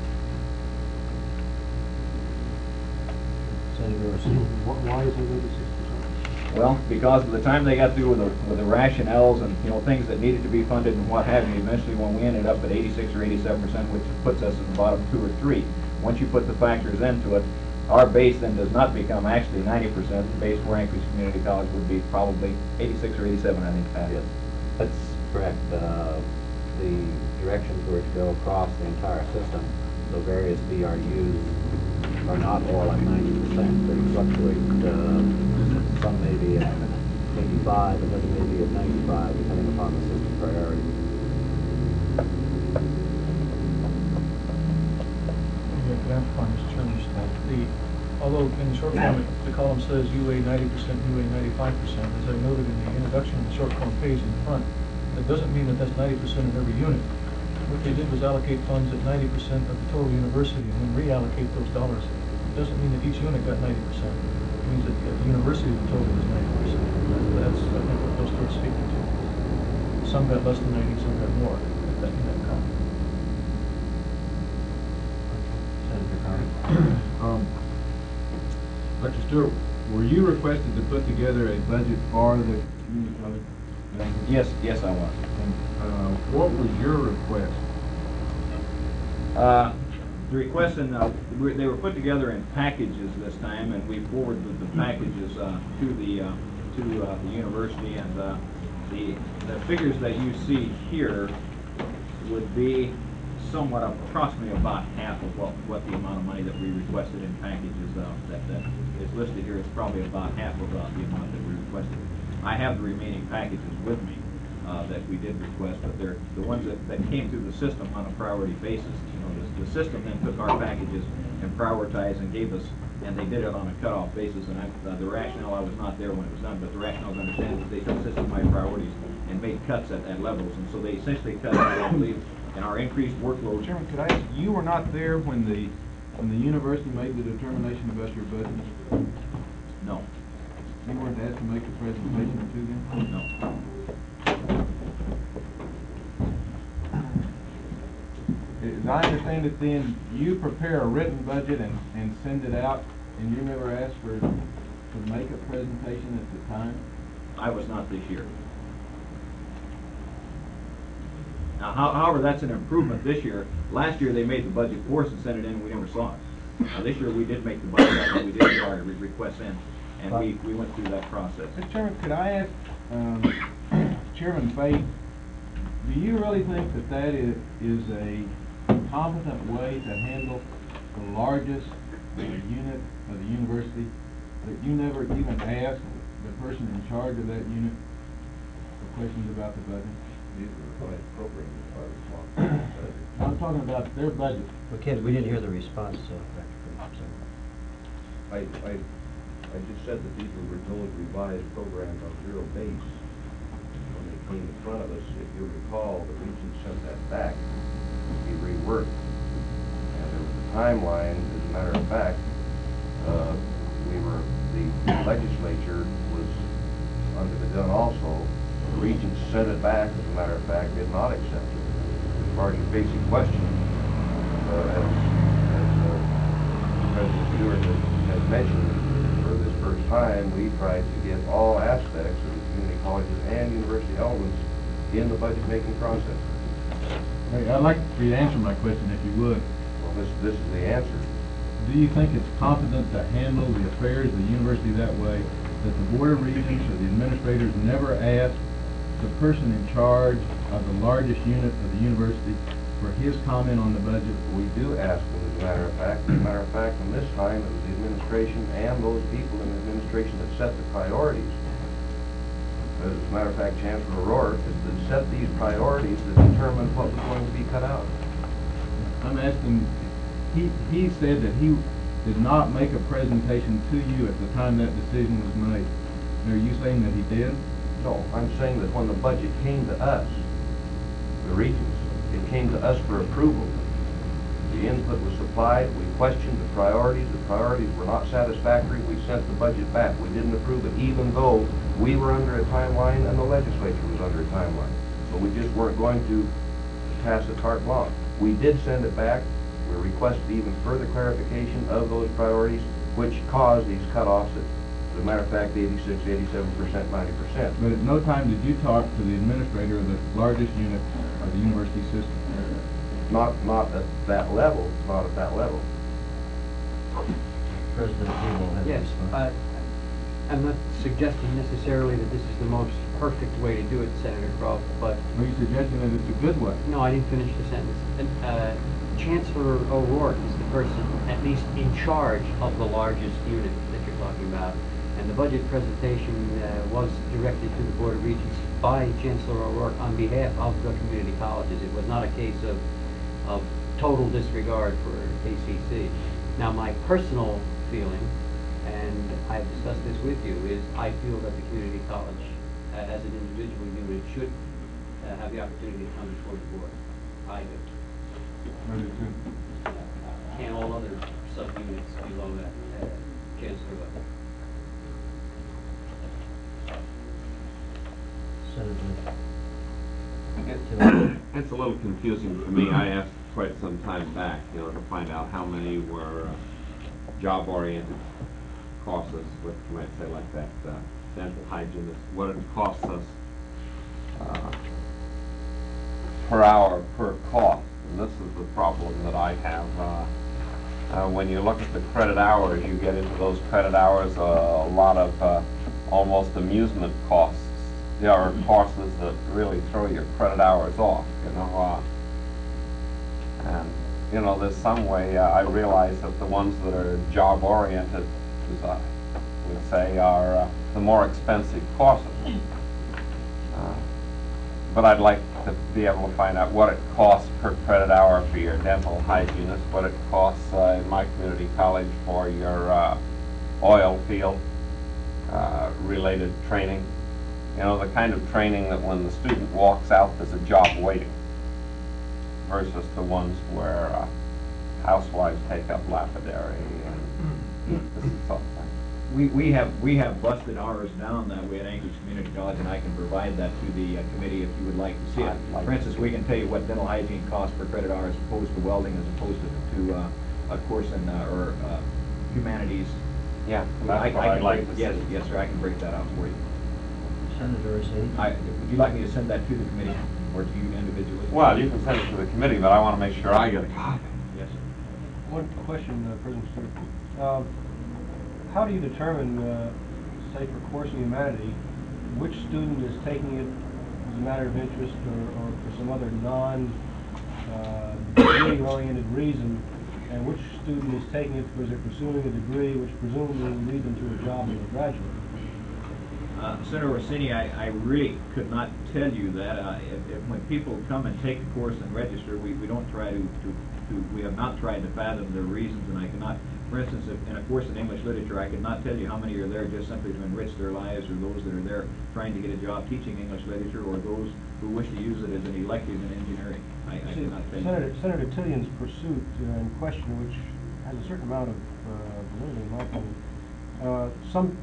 Senator Orsi. Why is it eighty-six percent? Well, because by the time they got through with the, with the rationales and, you know, things that needed to be funded and what have you, eventually when we ended up at eighty-six or eighty-seven percent, which puts us at the bottom two or three, once you put the factors into it, our base then does not become actually ninety percent. The base for Anchorage Community College would be probably eighty-six or eighty-seven, I think, Pat. Yes, that's correct. Uh, the directions were to go across the entire system, so various B R Us are not all at ninety percent. They fluctuate. Uh, some may be at eighty-five, and others may be at ninety-five, depending upon the system priority. The, although in the short form, the column says U A ninety percent, U A ninety-five percent, as I noted in the introduction of the short form page in front, that doesn't mean that that's ninety percent of every unit. What they did was allocate funds at ninety percent of the total university and then reallocate those dollars. It doesn't mean that each unit got ninety percent. It means that the university, the total is ninety percent. That's, I think, what those are speaking to. Some got less than ninety, some got more in that, in that column. Senator Carter. Um, Doctor Stewart, were you requested to put together a budget for the community college? Yes, yes, I was. And, uh, what was your request? Uh, the request, in, uh, we- they were put together in packages this time, and we forwarded the packages uh, to the uh, to uh, the university, and uh, the the figures that you see here would be somewhat approximately about half of what what the amount of money that we requested in packages uh, that that is listed here. It's probably about half of uh, the amount that we requested. I have the remaining packages with me. uh, that we did request, but they're the ones that, that came through the system on a priority basis. You know, the, the system then took our packages and prioritized and gave us, and they did it on a cutoff basis, and I, uh, the rationale, I was not there when it was done, but the rationale is understanding that they took system-wide priorities and made cuts at, at levels, and so they essentially cut, I believe, in our increased workload. Chairman, could I ask, you were not there when the, when the university made the determination about your budget? No. You weren't asked to make the presentation to them? No. As I understand it then, you prepare a written budget and, and send it out, and you never asked for, to make a presentation at the time? I was not this year. Now, how- however, that's an improvement this year. Last year, they made the budget for us and sent it in, and we never saw it. Now, this year, we did make the budget, but we did require re- requests in, and we, we went through that process. Mister Chairman, could I ask, um, Chairman Fate, do you really think that that is, is a competent way to handle the largest uh, unit of the university? That you never even asked the person in charge of that unit for questions about the budget? I'm talking about their budget. Well, Ken, we didn't hear the response, so, Doctor Fate, I, I, I just said that these were those revised programs on zero base. When they came in front of us, if you recall, the region sent that back to be reworked. And there was a timeline, as a matter of fact, uh, we were, the legislature was under the gun also. The region sent it back, as a matter of fact, did not accept it. As far as your basic question, uh, as, as uh, President Stewart has, has mentioned, for this first time, we tried to get all aspects of the community colleges and university elements in the budget-making process. Hey, I'd like for you to answer my question, if you would. Well, this, this is the answer. Do you think it's competent to handle the affairs of the university that way, that the Board of Regents or the administrators never asked the person in charge of the largest unit of the university for his comment on the budget? We do ask them, as a matter of fact. As a matter of fact, in this time, it was the administration and those people in the administration that set the priorities. As a matter of fact, Chancellor O'Rourke is that set these priorities that determine what was going to be cut out. I'm asking, he, he said that he did not make a presentation to you at the time that decision was made. Are you saying that he did? No, I'm saying that when the budget came to us, the regions, it came to us for approval. The input was supplied, we questioned the priorities, the priorities were not satisfactory, we sent the budget back. We didn't approve it, even though we were under a timeline and the legislature was under a timeline. So we just weren't going to pass a carte blanche. We did send it back. We requested even further clarification of those priorities, which caused these cutoffs at, as a matter of fact, eighty-six, eighty-seven percent, ninety percent. But at no time did you talk to the administrator of the largest unit of the university system? Not, not at that level, not at that level. President Debo has a Yes, response. uh, I'm not suggesting necessarily that this is the most perfect way to do it, Senator Croft, but Are you suggesting that it's a good way? no, I didn't finish the sentence. And, uh, Chancellor O'Rourke is the person, at least in charge of the largest unit that you're talking about. And the budget presentation uh, was directed to the Board of Regents by Chancellor O'Rourke on behalf of the community colleges. It was not a case of, of total disregard for A C C. Now, my personal feeling, and I've discussed this with you, is I feel that the community college, uh, as an individual unit, should uh, have the opportunity to come before the board. I do. I do too. And all other subunits below that, uh, Chancellor level. Senator, It's a little confusing for me. I asked quite some time back, you know, to find out how many were uh, job-oriented courses, what you might say like that, uh, dental hygienist, what it costs us uh, per hour, per cost. And this is the problem that I have. Uh, uh, when you look at the credit hours, you get into those credit hours, uh, a lot of uh, almost amusement costs. There are courses that really throw your credit hours off, you know. Uh, and, you know, there's some way, uh, I realize that the ones that are job-oriented, as I would say, are uh, the more expensive courses. Uh, but I'd like to be able to find out what it costs per credit hour for your dental hygienist, what it costs uh, in my community college for your uh, oil field uh, related training. You know, the kind of training that when the student walks out, there's a job waiting, versus the ones where uh, housewives take up lapidary and this sort of thing. We, we have, we have busted ours down that way at Anchorage Community College, and I can provide that to the uh, committee if you would like to see it. I'd like For instance, we can tell you what dental hygiene costs per credit hour as opposed to welding, as opposed to, to uh, a course in, uh, or uh, humanities. Yeah, I- that's I what can I'd like break- to Yes, see. yes, sir, I can break that out for you. Senator Rossi? I, would you like me to send that to the committee, or to you individually? Well, you can send it to the committee, but I want to make sure I get a copy. Yes, sir. One question, uh, President Stewart. Um, How do you determine, uh, say for course in humanity, which student is taking it as a matter of interest or, or for some other non, uh, degree-oriented reason, and which student is taking it because they're pursuing a degree which presumably will lead them to a job when they graduate? Uh, Senator Rossini, I, I really could not tell you that. Uh, if, if when people come and take the course and register, we, we don't try to, to, to, we have not tried to fathom their reasons, and I cannot, for instance, if in a course in English literature, I could not tell you how many are there just simply to enrich their lives, or those that are there trying to get a job teaching English literature, or those who wish to use it as an elective in engineering. I, I See, cannot tell you. Senator, Senator Tillion's pursuit uh, in question, which has a certain amount of uh, validity in my opinion, uh, some,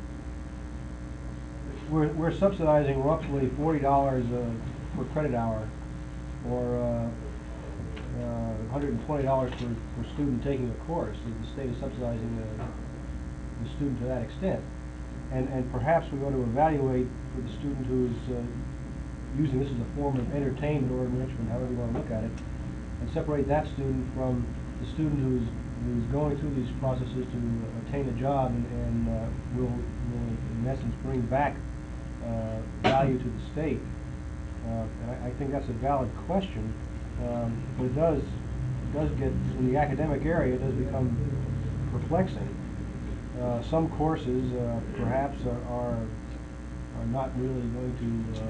we're, we're subsidizing roughly forty dollars uh, per credit hour, or uh, uh, one hundred twenty dollars per, per student taking a course. The state is subsidizing the, the student to that extent. And, and perhaps we ought to evaluate for the student who is uh, using this as a form of entertainment or enrichment, however you want to look at it, and separate that student from the student who's, who's going through these processes to attain a job and, and uh, will, will, in essence, bring back uh, value to the state. Uh, and I, I think that's a valid question, um, but it does, it does get, in the academic area, it does become perplexing. Uh, some courses, uh, perhaps, are, are, are not really going to,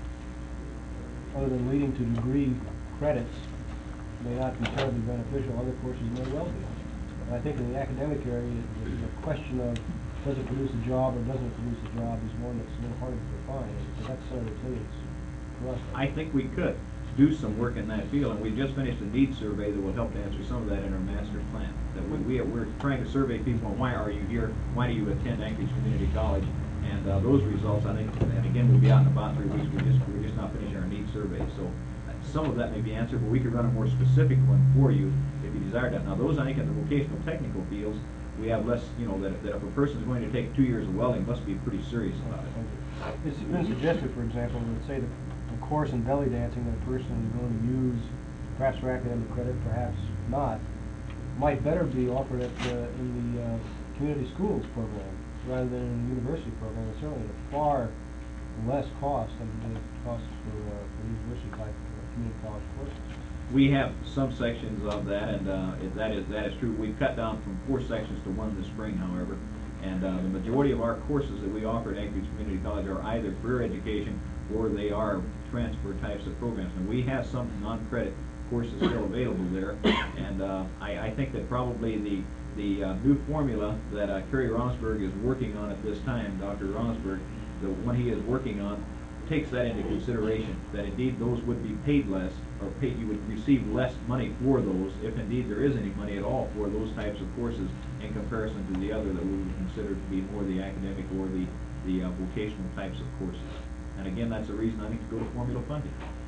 uh, other than leading to degree credits, may not be terribly beneficial. Other courses may well be. And I think in the academic area, the, the question of does it produce a job or doesn't it produce a job is one that's a little harder to define. So that's Senator Tillion's thrust. I think we could do some work in that field, and we just finished a needs survey that will help to answer some of that in our master plan. That we, we are, we're trying to survey people on why are you here, why do you attend Anchorage Community College, and uh, those results, I think, and again, we'll be out in about three weeks. We just we're just not finishing our needs survey, so uh, some of that may be answered, but we could run a more specific one for you if you desire that. Now, those I think in the vocational technical fields, we have less, you know, that, that if a person is going to take two years of welding, must be pretty serious about it. It's been suggested, for example, that say that a course in belly dancing that a person is going to use, perhaps for academic credit, perhaps not, might better be offered at the, in the uh, community schools program rather than in the university program. It's certainly at far less cost than the cost for, uh, for university type uh, community college courses. We have some sections of that, and uh, it- that is that is true. We've cut down from four sections to one this spring, however, and uh, the majority of our courses that we offer at Anchorage Community College are either career education or they are transfer types of programs. And we have some non-credit courses still available there, and uh, I, I think that probably the the uh, new formula that uh, Kerry Ronsberg is working on at this time, Doctor Ronsberg, the one he is working on, takes that into consideration, that indeed those would be paid less, or paid, you would receive less money for those, if indeed there is any money at all for those types of courses in comparison to the other that we would consider to be more the academic or the, the uh, vocational types of courses. And again, that's the reason I think to go to formula funding.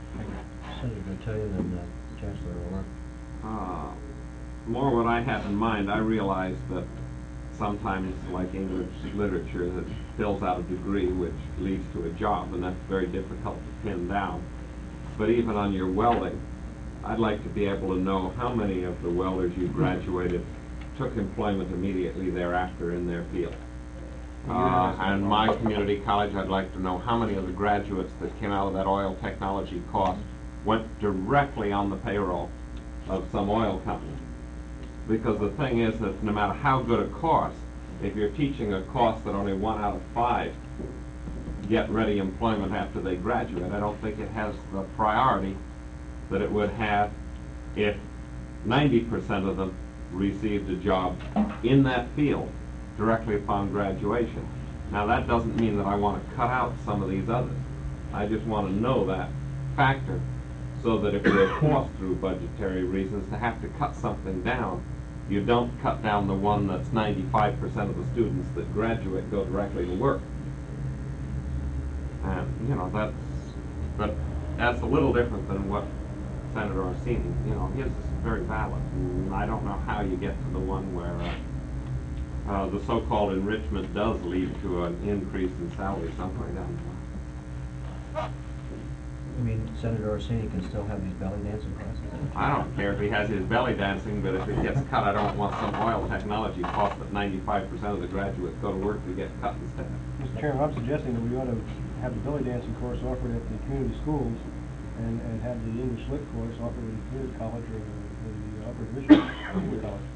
Senator Tillion and uh, Chancellor Orr. Uh, more what I have in mind, I realize that sometimes, like English literature, that fills out a degree which leads to a job, and that's very difficult to pin down. But even on your welding, I'd like to be able to know how many of the welders you graduated took employment immediately thereafter in their field. Uh, and my community college, I'd like to know how many of the graduates that came out of that oil technology course went directly on the payroll of some oil company. Because the thing is that no matter how good a course, if you're teaching a course that only one out of five get ready employment after they graduate. I don't think it has the priority that it would have if ninety percent of them received a job in that field directly upon graduation. Now, that doesn't mean that I want to cut out some of these others. I just want to know that factor, so that if we're forced through budgetary reasons to have to cut something down, you don't cut down the one that's ninety-five percent of the students that graduate go directly to work. And, you know, that's, but that's a little different than what Senator Orsini, you know, his is very valid. And I don't know how you get to the one where uh, uh, the so-called enrichment does lead to an increase in salary somewhere down the line. I mean, Senator Orsini can still have these belly dancing classes. I don't care if he has his belly dancing, but if it gets cut, I don't want some oil technology cost that ninety-five percent of the graduates go to work to get cut instead. Mister Chairman, I'm suggesting that we ought to have the belly dancing course offered at the community schools and, and have the English Lit course offered at the community college or the, the upper division community college.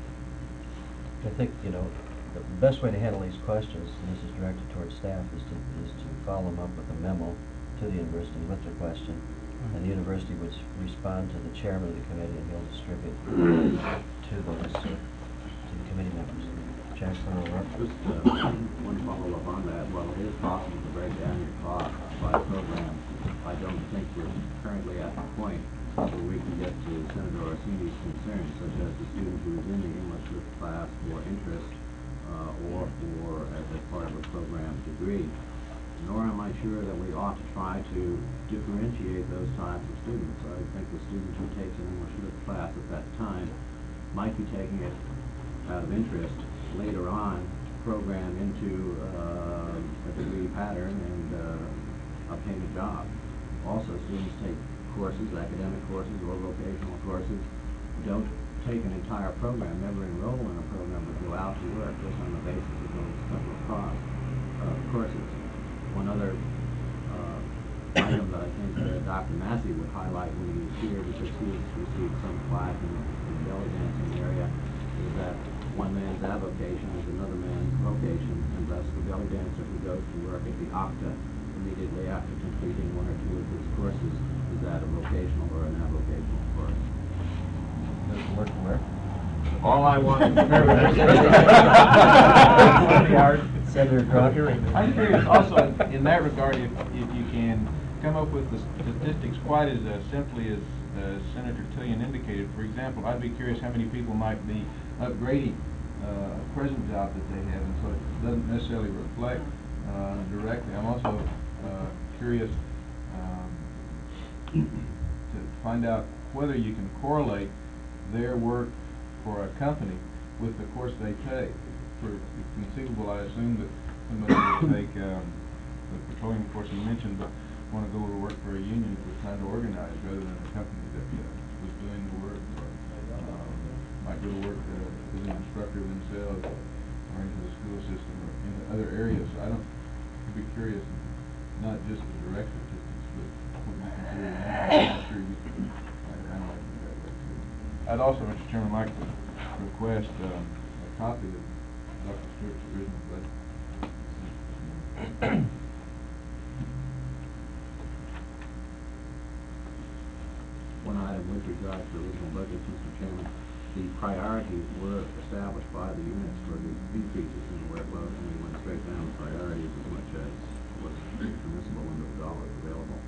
I think, you know, the best way to handle these questions, and this is directed towards staff, is to, is to follow them up with a memo to the university with their question, and the university would s- respond to the chairman of the committee, and he'll distribute to those, uh, to the committee members. Chancellor O'Rourke? Just uh, one follow-up on that. While it is possible to break down your costs by program, I don't think we're currently at the point where we can get to Senator Orsini's concerns, such as the student who is in the English Lit class for interest uh, or for as a part of a program degree. Nor am I sure that we ought to try to differentiate those types of students. I think the student who takes an English Lit class at that time might be taking it out of interest later on, program into uh, a degree pattern and uh, obtain a job. Also, students take courses, academic courses or vocational courses, don't take an entire program, never enroll in a program, but go out to work just on the basis of those couple of course, uh, courses. One other uh, item that I think uh, Doctor Massey would highlight when he was here, because he has received some flack in the, in the belly dancing area, is that one man's avocation is another man's vocation, and thus the belly dancer who goes to work at the Octa immediately after completing one or two of his courses, is that a vocational or an avocational course? Does it work where? All I want is Senator Crocker? I'm curious also in that regard if, if you can come up with the statistics quite as uh, simply as uh, Senator Tillian indicated. For example, I'd be curious how many people might be upgrading uh, a present job that they have, and so it doesn't necessarily reflect uh, directly. I'm also uh, curious um, to find out whether you can correlate their work for a company with the course they take. For it's conceivable, I assume that somebody would take um, the petroleum course you mentioned, but want to go to work for a union that was trying to organize rather than a company that uh, was doing the work. Or um, might go to work uh, as an instructor themselves, or into the school system, or in other areas. So I don't. I'd be curious, not just the direct statistics, but what you consider. I'm sure you can uh, analyze it that way too. I'd also, Mister Chairman, like to request um, a copy of Doctor Stewart's original budget. One item with regard to the original budget, Mister Chairman, the priorities were established by the units for the decreases in the workload, and we went straight down the priorities as much as was permissible under the dollars available.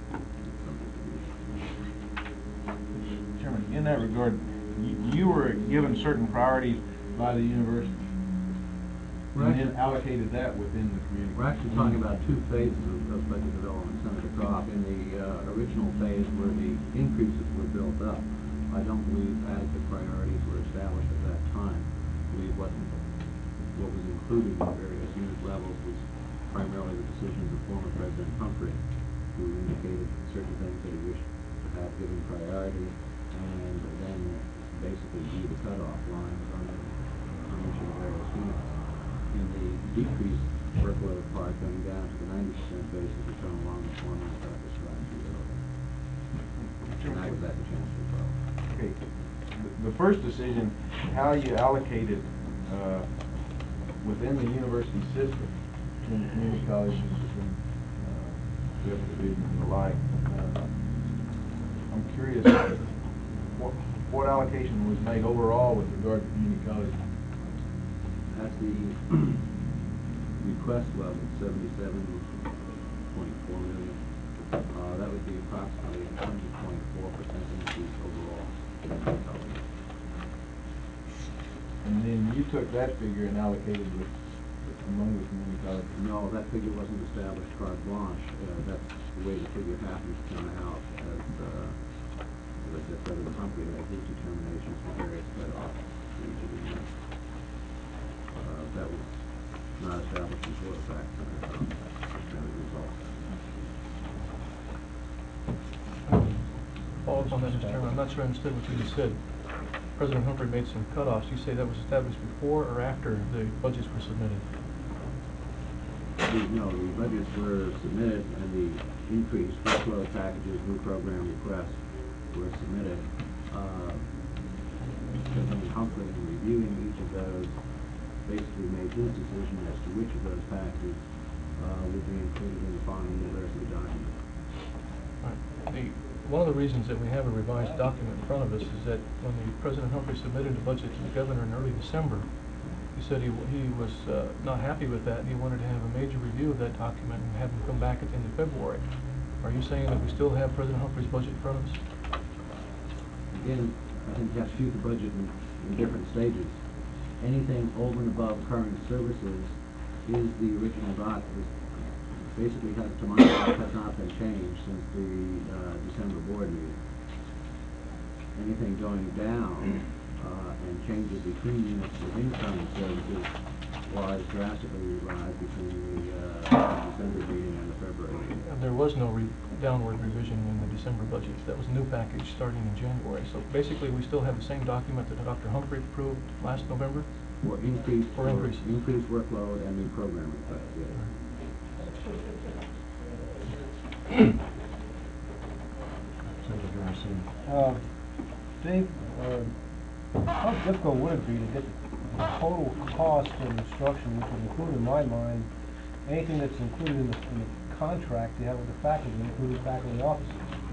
Chairman, in that regard, you, you were given certain priorities by the university, and then allocated that within the community. We're actually talking about two phases of, of budget development, Senator Croft. In the uh, original phase where the increases were built up, I don't believe adequate priorities were established at that time. I believe what, what was included in various unit levels was primarily the decisions of former President Humphrey, who indicated certain things that he wished to have given priority, and then basically drew the cutoff lines on, the, on each of the various units. In the decreased workload part, going down to the ninety percent basis, is shown along the format that I described to you earlier. And that was at the Chancellor's office. Okay. The, the first decision, how you allocated uh, within the university system, between the community colleges and fifth division and the like. Uh, I'm curious, what, what allocation was made overall with regard to community college? At the request level, seventy-seven point four million, uh, that would be approximately one hundred point four percent increase overall. And then you took that figure and allocated with, among the community colleges? No, that figure wasn't established carte blanche. Uh, that's the way the figure happens to come out as, uh, as I said, President Humphrey made his determinations for various cutoffs for each of the units. Uh, that was not established before the fact, uh, as a result. Follow up on that, Mister Chairman, I'm not sure I understood what you just said. President Humphrey made some cutoffs. You say that was established before or after the budgets were submitted? The, no, the budgets were submitted and the increased workload packages, new program requests were submitted. Uh, President Humphrey, in reviewing each of those, basically made his decision as to which of those packages uh, would be included in the final university document. Right. The, one of the reasons that we have a revised document in front of us is that when the President Humphrey submitted the budget to the governor in early December, he said he, he was uh, not happy with that and he wanted to have a major review of that document and have him come back at the end of February. Are you saying that we still have President Humphrey's budget in front of us? Again, I think you have to view the budget in, in different stages. Anything over and above current services is the original document. Basically, has, to my knowledge, has not been changed since the uh, December board meeting. Anything going down uh, and changes between units within current services was drastically revised between the uh, December meeting and the February meeting. And there was no re downward revision in the December budget. That was a new package starting in January. So basically, we still have the same document that Doctor Humphrey approved last November? For increased, For increase. increased workload and new program requests, yes. Senator Racine. Uh, Dave, uh, how difficult would it be to get the total cost of instruction, which would include, in my mind, anything that's included in the, in the contract you have with the faculty, including faculty offices?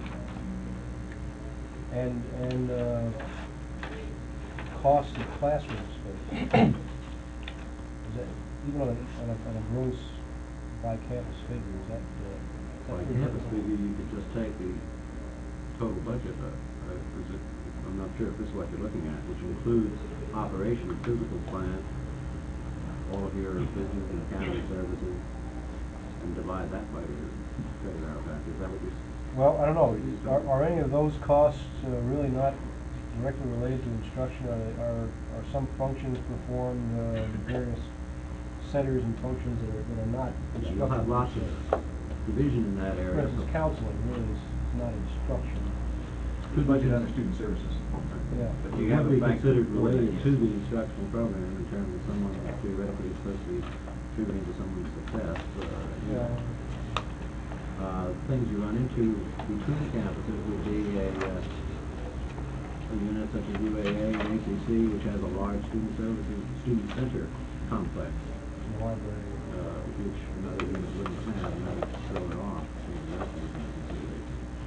And, and, uh, cost of classroom space? Is that, even on a, on a, on a gross by campus figure, is that, uh, is that By pretty campus difficult? figure, you could just take the total budget, uh, uh, is it, I'm not sure if this is what you're looking at, which includes operation and physical plant, all of your business and accounting services, and divide that by your credit hour factor. Is that what you're? Well, I don't know, are, are any of those costs uh, really not directly related to instruction? Are, they, are, are some functions performed, uh, the various centers and functions that are, that are not instruction? You'll have lots of division in that For area. instance, counseling really is is not instruction. Good budget under student services. Yeah. But you have to be considered related to the instructional program in terms of someone that theoretically is supposed to be contributing to someone's success. Uh, you know. Uh, things you run into between campuses would be a, uh, a unit such as U A A and A C C, which has a large student services, student center complex, The library. uh, which another unit wouldn't have, and that would throw it off. So that's what we can consider.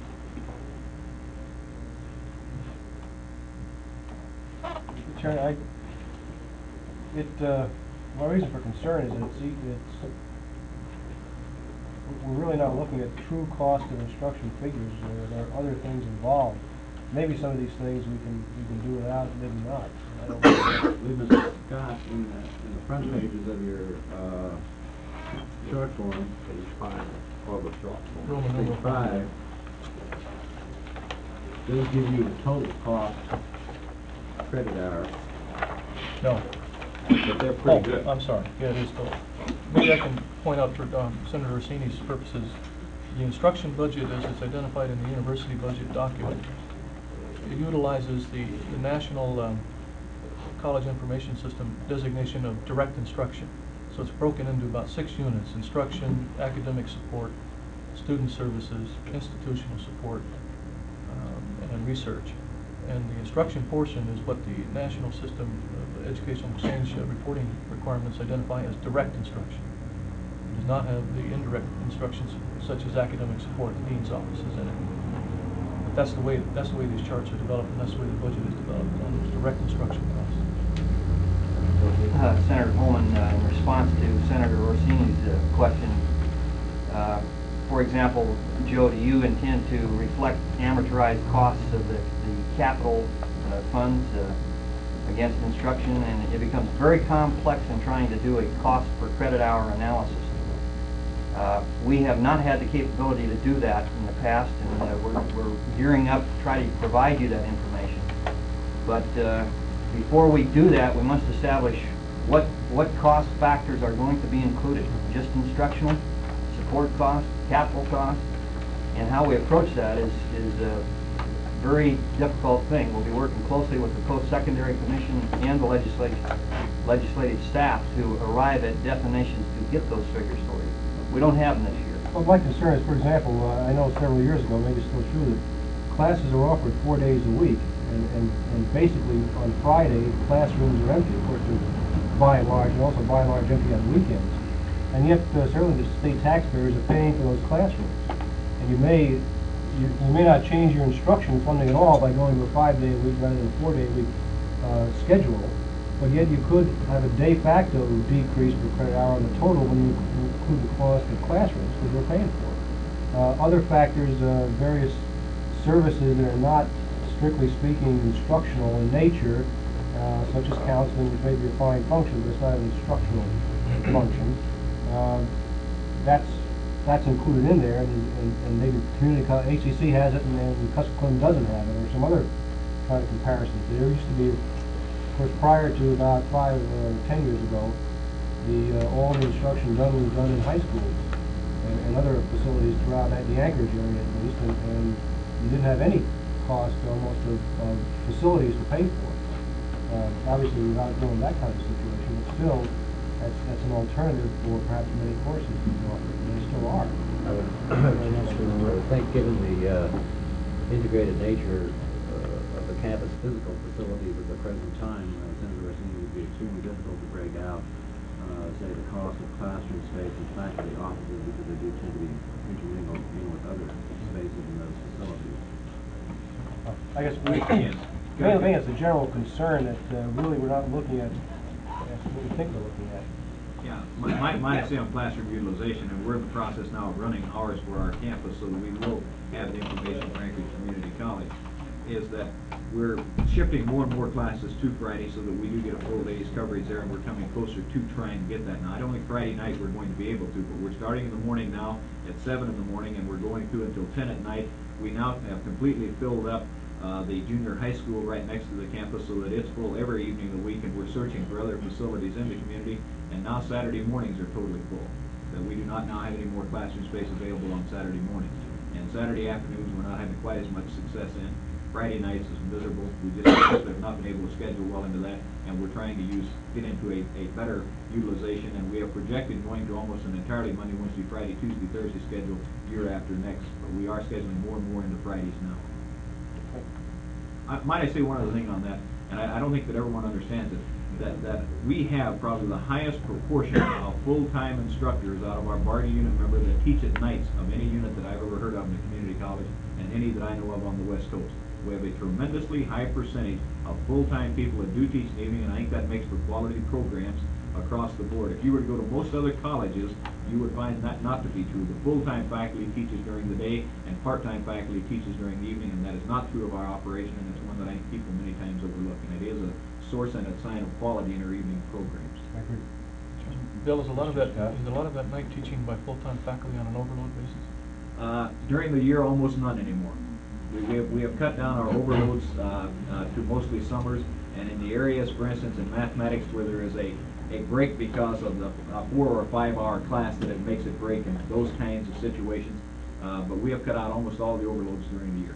Chairman, I, it, uh, my reason for concern is that it's, e- it's, we're really not looking at true cost of instruction figures. There, there are other things involved. Maybe some of these things we can, we can do without, maybe not. I don't know. Leave Mister Scott, in the, in the front pages of your, uh, short form, Page five, or the short form. Roman page numeral five, does give you the total cost credit hour. No. But they're pretty Oh, good. I'm sorry, yeah, it is total. Maybe I can point out for um, Senator Rossini's purposes, the instruction budget as it's identified in the university budget document, it utilizes the, the National um, College Information System designation of direct instruction. So it's broken into about six units: instruction, academic support, student services, institutional support, um, and research. And the instruction portion is what the National System of Educational Exchange uh, reporting requirements identify as direct instruction. It does not have the indirect instruction such as academic support, the dean's office is in it. But that's the way, that's the way these charts are developed, and that's the way the budget is developed, on those direct instruction costs. Uh, Senator Holman, uh, in response to Senator Orsini's uh, question, uh, for example, Joe, do you intend to reflect amortized costs of the, the capital uh, funds uh, against instruction? And it becomes very complex in trying to do a cost per credit hour analysis. Uh, we have not had the capability to do that in the past, and uh, we're, we're gearing up to try to provide you that information. But uh, before we do that, we must establish what, what cost factors are going to be included. Just instructional, support costs, capital costs, and how we approach that is, is a very difficult thing. We'll be working closely with the Post-Secondary Commission and the legislative, legislative staff to arrive at definitions to get those figures for you. We don't have them this year. Well, my concern is, for example, uh, I know several years ago, maybe it's still true, that classes are offered four days a week, and, and, and basically on Friday, classrooms are empty. Of course, they're by and large, and also by and large empty on weekends. And yet, uh, certainly the state taxpayers are paying for those classrooms. And you may, you, you may not change your instruction funding at all by going to a five-day a week rather than a four-day a week uh, schedule, but yet you could have a de facto decrease per credit hour on the total when you include the cost of classrooms, because we're paying for it. Uh, other factors, uh, various services that are not, strictly speaking, instructional in nature, uh, such as counseling, which may be a fine function, but it's not an instructional function. Uh, that's that's included in there, and, and, and maybe community college, H C C has it, and then Kuskokwim doesn't have it, or some other kind of comparisons. There used to be, of course, prior to about five or ten years ago, the uh, all the instruction done was done in high schools and, and other facilities throughout the Anchorage area at least, and, and you didn't have any cost almost of, of facilities to pay for. Uh, obviously, we're not doing that kind of situation, but still, that's that's an alternative for perhaps many courses to be offered, and they still are. I would, I would think, given the uh, integrated nature uh, of the campus physical facilities at the present time, uh, Senator Orsini, would be extremely difficult to break out, uh, say, the cost of classroom space and faculty offices, because they do tend to be intermingled with other spaces in those facilities. I guess we, the main thing is the general concern that uh, really we're not looking at as what we think we're looking at. Yeah, my, my, my understanding of classroom utilization, and we're in the process now of running ours for our campus so that we will have the information for Anchorage Community College, is that we're shifting more and more classes to Friday so that we do get a full day's coverage there, and we're coming closer to trying to get that. Now, I don't think Friday night we're going to be able to, but we're starting in the morning now at seven in the morning, and we're going through until ten at night. We now have completely filled up Uh, the junior high school right next to the campus so that it's full every evening of the week, and we're searching for other facilities in the community. And now Saturday mornings are totally full. That we do not now have any more classroom space available on Saturday mornings. And Saturday afternoons we're not having quite as much success in. Friday nights is miserable. We just have not been able to schedule well into that, and we're trying to use get into a, a better utilization, and we have projected going to almost an entirely Monday, Wednesday, Friday, Tuesday, Thursday schedule year after next. But we are scheduling more and more into Fridays now. I, might I say one other thing on that, and I, I don't think that everyone understands it, that, that we have probably the highest proportion of full-time instructors out of our bargaining unit member that teach at nights of any unit that I've ever heard of in the community college, and any that I know of on the West Coast. We have a tremendously high percentage of full-time people that do teach in the evening, and I think that makes for quality programs across the board. If you were to go to most other colleges, you would find that not to be true. The full-time faculty teaches during the day, and part-time faculty teaches during the evening, and that is not true of our operation, and it's one that I think people many times overlook. And it is a source and a sign of quality in our evening programs. I agree. Bill, is a lot of that, is a lot of that night teaching by full-time faculty on an overload basis? Uh, during the year, almost none anymore. We, we, have, we have cut down our overloads uh, uh, to mostly summers, and in the areas, for instance, in mathematics, where there is a a break because of the uh, four or five hour class, that it makes it break in those kinds of situations. Uh, but we have cut out almost all the overloads during the year.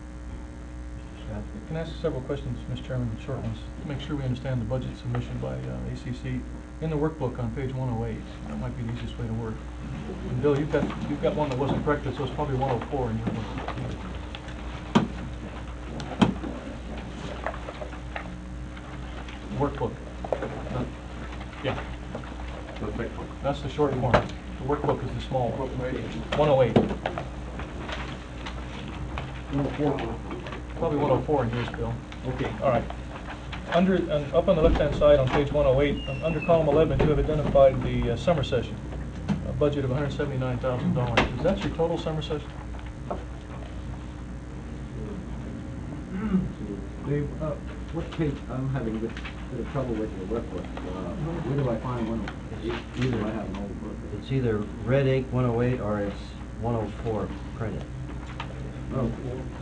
Can I ask several questions, Mister Chairman, short ones, to make sure we understand the budget submission by uh, A C C. In the workbook on page one oh eight, that might be the easiest way to work. And Bill, you've got you've got one that wasn't corrected, so it's probably one oh four in your book. Workbook. Uh, yeah. The thick one. That's the short form. The workbook is the small one. one oh eight. Probably one oh four in yours, Bill. Okay. All right. Under, uh, up on the left-hand side on page one oh eight, um, under column eleven, you have identified the uh, summer session, a budget of one hundred seventy-nine thousand dollars. Is that your total summer session? Dave, uh, what page, I'm having a bit, bit of trouble with your workbook. Uh, where do I find one? of- Either I have an old book. It's either red ink one oh eight or it's one oh four printed. Oh,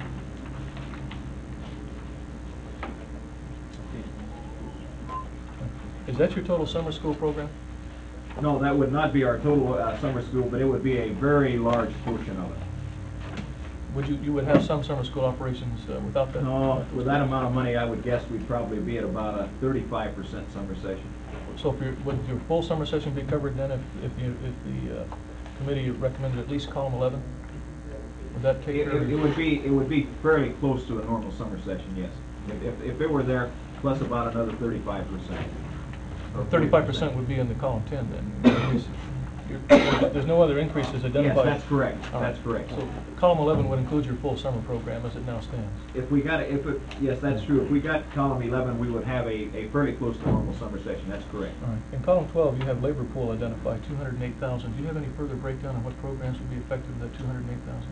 Is that your total summer school program? No, that would not be our total uh, summer school, but it would be a very large portion of it. Would you, you would have some summer school operations uh, without that? No, with that amount of money, I would guess we'd probably be at about a thirty-five percent summer session. So if your, would your full summer session be covered then if, if you, if the uh, committee recommended at least column eleven? Would that take It, care of it- your- it would be, it would be fairly close to a normal summer session, yes. If, if- if it were there, plus about another thirty-five percent. Thirty-five percent would be in the column ten then. At least you're- There's there's no other increases Yes, identified? that's correct, All right. that's correct. So column eleven would include your full summer program as it now stands? If we got, it- if it, yes, that's true. If we got column eleven, we would have a, a fairly close to normal summer session, that's correct. All right. In column twelve, you have labor pool identified, two hundred eight thousand. Do you have any further breakdown on what programs would be affected with that two hundred eight thousand?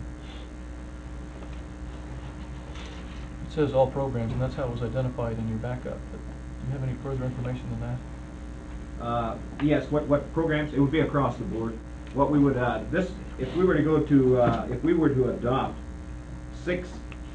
It says all programs, and that's how it was identified in your backup, but do you have any further information than that? Uh, yes, what, what programs, it would be across the board. What we would, uh, this, if we were to go to, uh, if we were to adopt six,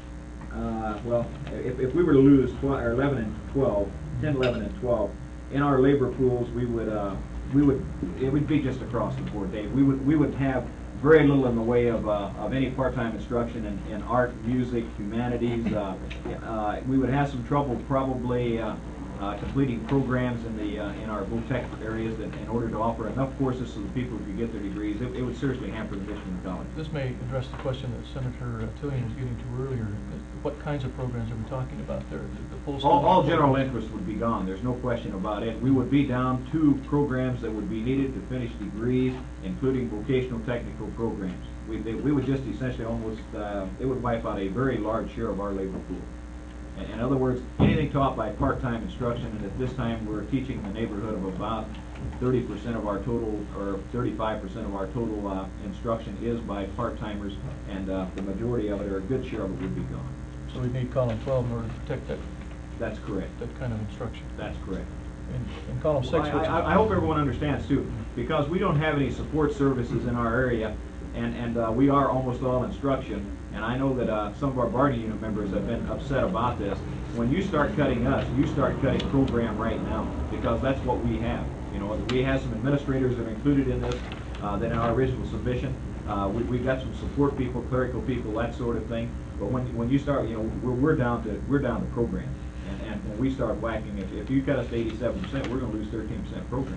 uh, well, if, if we were to lose twelve, or eleven and twelve, ten, eleven and twelve, in our labor pools, we would, uh, we would, it would be just across the board, Dave. We would, we would have very little in the way of, uh, of any part-time instruction in, in art, music, humanities. Uh, uh, we would have some trouble probably, uh, Uh, completing programs in the uh, in our vo-tech areas that in order to offer enough courses so that people could get their degrees. It, it would seriously hamper the mission of the college. This may address the question that Senator uh, Tillian was getting to earlier. What kinds of programs are we talking about there? The, the full All, all summer general programs? interest would be gone. There's no question about it. We would be down to programs that would be needed to finish degrees, including vocational technical programs. We, they, we would just essentially almost, uh, it would wipe out a very large share of our labor pool. In in other words, anything taught by part-time instruction, and at this time we're teaching in the neighborhood of about thirty percent of our total, or thirty-five percent of our total uh, instruction is by part-timers, and uh, the majority of it, or a good share of it, would be gone. So we need column twelve in order to protect that, That's correct. that kind of instruction. That's correct. In, in column six, Well, which I, is... I, I hope everyone understands too, because we don't have any support services in our area, and, and uh, we are almost all instruction, and I know that uh, some of our bargaining unit members have been upset about this. When you start cutting us, you start cutting program right now, because that's what we have. You know, we have some administrators that are included in this, uh, than in our original submission. Uh, we, we've got some support people, clerical people, that sort of thing. But when, when you start, you know, we're, we're down to, we're down to program. And, and when we start whacking, if, if you cut us to eighty-seven percent, we're gonna lose thirteen percent program.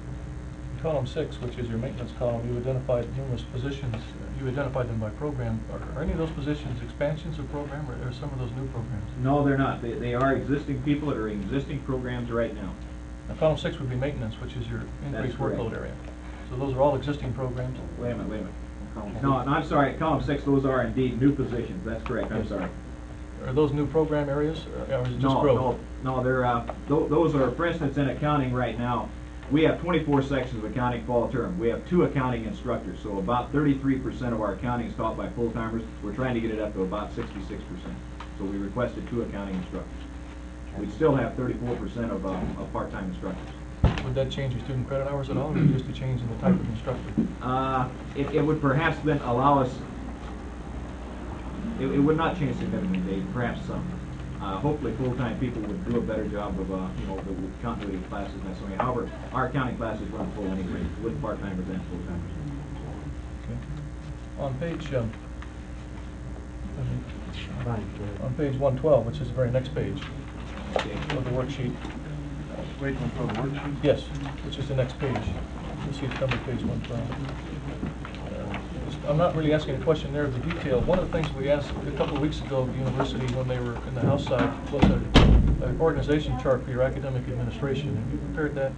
Column six, which is your maintenance column, you identified numerous positions. You identified them by program. Are, are any of those positions expansions of program, or are some of those new programs? No, they're not. They, they are existing people that are in existing programs right now. Now, column six would be maintenance, which is your increased correct. workload area. So those are all existing programs? Wait a minute, wait a minute. No, no, I'm sorry, column six, those are indeed new positions. That's correct, I'm Yes. sorry. Are those new program areas, or or is it just No, growth? no, no, they're, uh, tho- those are, for instance, in accounting right now, we have twenty-four sections of accounting fall term. We have two accounting instructors, so about thirty-three percent of our accounting is taught by full-timers. We're trying to get it up to about sixty-six percent. So we requested two accounting instructors. We'd still have thirty-four percent of, uh, of part-time instructors. Would that change your student credit hours at all, or just a change in the type of instructor? Uh, it, it would perhaps then allow us, it, it would not change significantly, Dave, perhaps some. Uh, hopefully full-time people would do a better job of, uh, you know, the the continuity of classes necessarily. However, our accounting classes run full anyway, with part-timers and full-timers. Okay. On page, um, Fine. on page one twelve, which is the very next page Okay. of the worksheet. Wait, one for the worksheet? Yes, which is the next page. You'll see it's numbered page one twelve. I'm not really asking a question there of the detail. One of the things we asked a couple of weeks ago at the university when they were in the House side was a, an organization chart for your academic administration. Have you prepared that?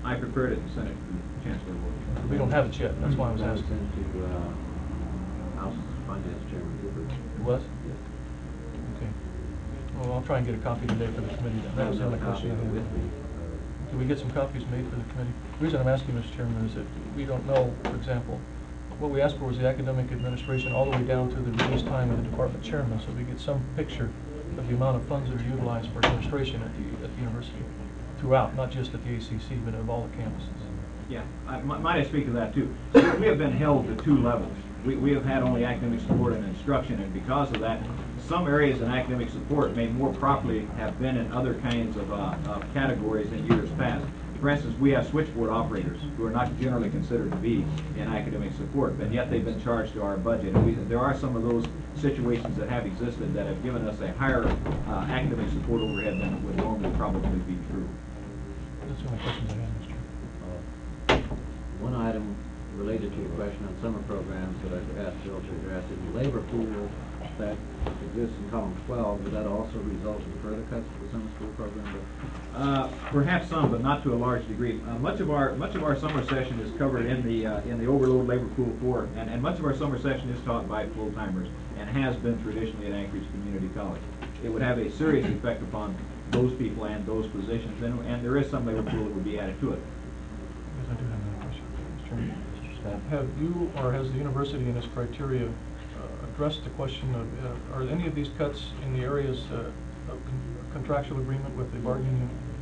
I prepared it and sent it to the Chancellor. We don't have it yet, that's why I was That was asking. sent to, uh, House Finance Chairman Gifford. It was? Yes. Okay. Well, I'll try and get a copy today for the committee. then. That was the only question I had. With me. Can we get some copies made for the committee? The reason I'm asking, Mister Chairman, is that we don't know, for example, what we asked for was the academic administration all the way down to the release time of the department chairman, so we get some picture of the amount of funds that are utilized for administration at the, at the university throughout, not just at the A C C, but of all the campuses. Yeah, I, mi- might I speak to that too? We have been held to two levels. We, we have had only academic support and instruction, and because of that, some areas in academic support may more properly have been in other kinds of, uh, of categories in years past. For instance, we have switchboard operators who are not generally considered to be in academic support, but yet they've been charged to our budget. And we, there are some of those situations that have existed that have given us a higher uh, academic support overhead than would normally probably be true. That's the only questions I had, Mister Chairman. One item related to your question on summer programs that I've asked Bill to address is the labor pool that exists in column twelve. Would that also result in further cuts to the summer school program? Uh, perhaps some, but not to a large degree. Uh, much of our much of our summer session is covered in the uh, in the overload labor pool four, and, and much of our summer session is taught by full timers and has been traditionally at Anchorage Community College. It would have a serious effect upon those people and those positions, and, and there is some labor pool that would be added to it. Yes, I do have another question, Mister Chairman. Have you, or has the university in its criteria uh, addressed the question of, uh, are any of these cuts in the areas uh, of con- contractual agreement with the bargaining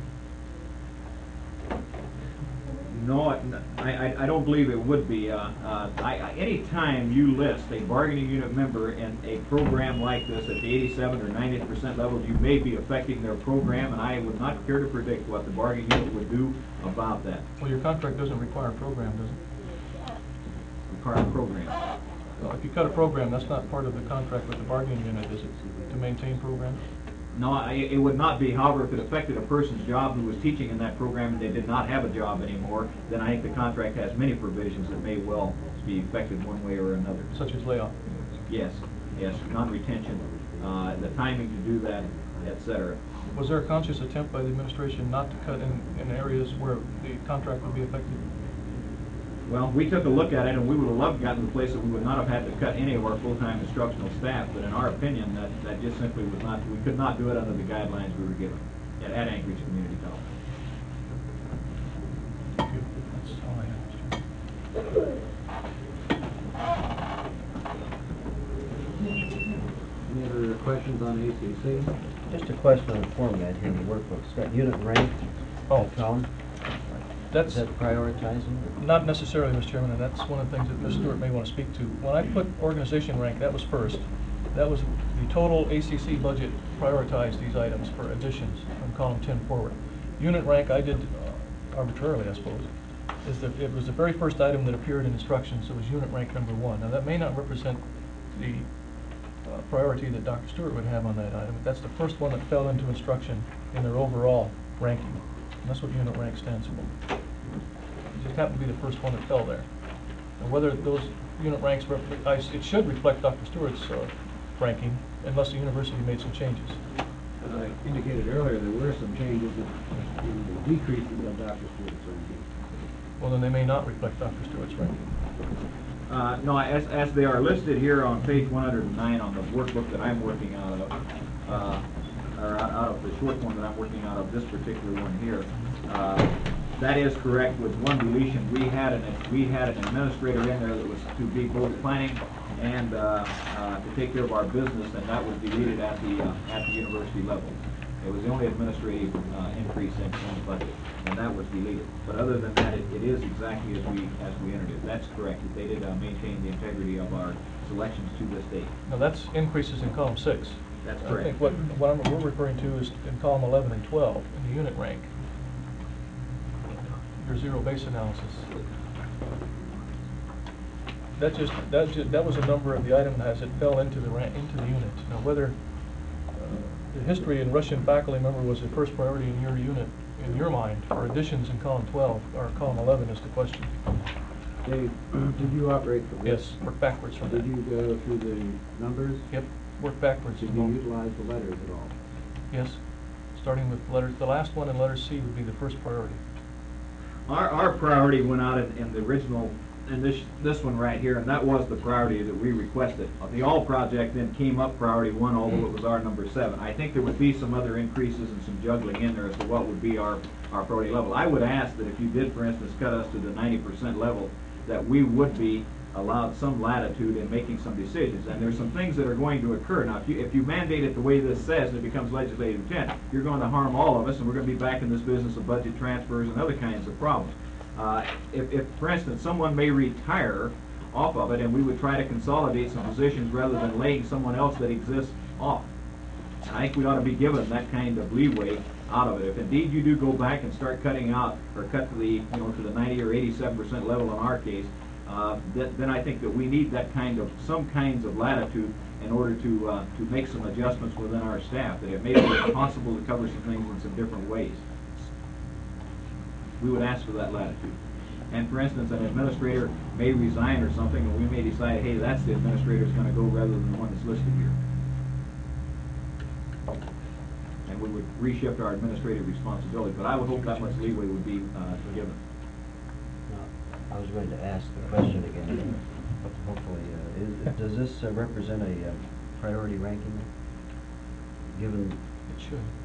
unit? No, I, I, I don't believe it would be. Uh, uh, I, I, any time you list a bargaining unit member in a program like this at the eighty-seven or ninety percent level, you may be affecting their program, and I would not care to predict what the bargaining unit would do about that. Well, your contract doesn't require a program, does it? Require a program. Well, if you cut a program, that's not part of the contract with the bargaining unit, is it, to maintain programs? No, I, it would not be. However, if it affected a person's job who was teaching in that program and they did not have a job anymore, then I think the contract has many provisions that may well be affected one way or another. Such as layoff? Yes, yes, non-retention, uh, the timing to do that, et cetera. Was there a conscious attempt by the administration not to cut in, in areas where the contract would be affected? Well, we took a look at it, and we would have loved to gotten to the place that we would not have had to cut any of our full-time instructional staff, but in our opinion, that, that just simply was not, we could not do it under the guidelines we were given at, at Anchorage Community College. Thank you. That's all I have, Mister Chairman. Any other questions on A C C? Just a question on the format here in the workbook. It's got unit rank, Oh. column. That's Is that prioritizing? not necessarily, Mister Chairman, and that's one of the things that Miz Stewart may want to speak to. When I put organization rank, that was first. That was the total A C C budget prioritized these items for additions from column ten forward. Unit rank, I did uh, arbitrarily, I suppose. Is that it was the very first item that appeared in instructions, so it was unit rank number one. Now, that may not represent the uh, priority that Doctor Stewart would have on that item, but that's the first one that fell into instruction in their overall ranking. And that's what unit rank stands for. It just happened to be the first one that fell there. And whether those unit ranks, repli- I s- it should reflect Doctor Stewart's uh, ranking, unless the university made some changes. As I indicated earlier, there were some changes in in the decreases of Doctor Stewart's ranking. Well, then they may not reflect Doctor Stewart's ranking. Uh, no, as, as they are listed here on page one hundred nine on the workbook that I'm working out of, uh, or out, out of the short one that I'm working out of, this particular one here, uh, that is correct with one deletion. We had an, we had an administrator in there that was to be both planning and, uh, uh, to take care of our business, and that was deleted at the, uh, at the university level. It was the only administrative, uh, increase in, in the budget, and that was deleted. But other than that, it, it is exactly as we, as we entered it. That's correct. They did, uh, maintain the integrity of our selections to this date. Now, that's increases in column six. That's I correct. think what, what I'm, we're referring to is in column eleven and twelve, in the unit rank. Your zero base analysis. That just, that ju, that was a number of the item as it fell into the rank, into the unit. Now, whether uh, the history and Russian faculty member was the first priority in your unit, in your mind, or additions in column twelve, or column eleven is the question. Dave, did you operate from this? Yes, work backwards from that. Did you go through the numbers? Yep, work backwards. Did from you all- utilize the letters at all? Yes, starting with letters, the last one in letter C would be the first priority. our, our priority went out in, in the original, in this, this one right here, and that was the priority that we requested. Uh, The all project then came up priority one, although it was our number seven. I think there would be some other increases and some juggling in there as to what would be our, our priority level. I would ask that if you did, for instance, cut us to the ninety percent level, that we would be allowed some latitude in making some decisions. And there's some things that are going to occur. Now, if you, if you mandate it the way this says, and it becomes legislative intent, you're going to harm all of us, and we're going to be back in this business of budget transfers and other kinds of problems. Uh, if, if, for instance, someone may retire off of it, and we would try to consolidate some positions rather than laying someone else that exists off. And I think we ought to be given that kind of leeway out of it. If indeed you do go back and start cutting out, or cut to the, you know, to the ninety or eighty-seven percent level in our case, uh, th then I think that we need that kind of, some kinds of latitude in order to, uh, to make some adjustments within our staff, that it may be possible to cover some things in some different ways. We would ask for that latitude. And for instance, an administrator may resign or something, and we may decide, hey, that's the administrator who's going to go rather than the one that's listed here. And we would reshift our administrative responsibility, but I would hope that much leeway would be uh, given. Now, I was going to ask the question again, but hopefully, uh, is, does this uh, represent a uh, priority ranking, given? It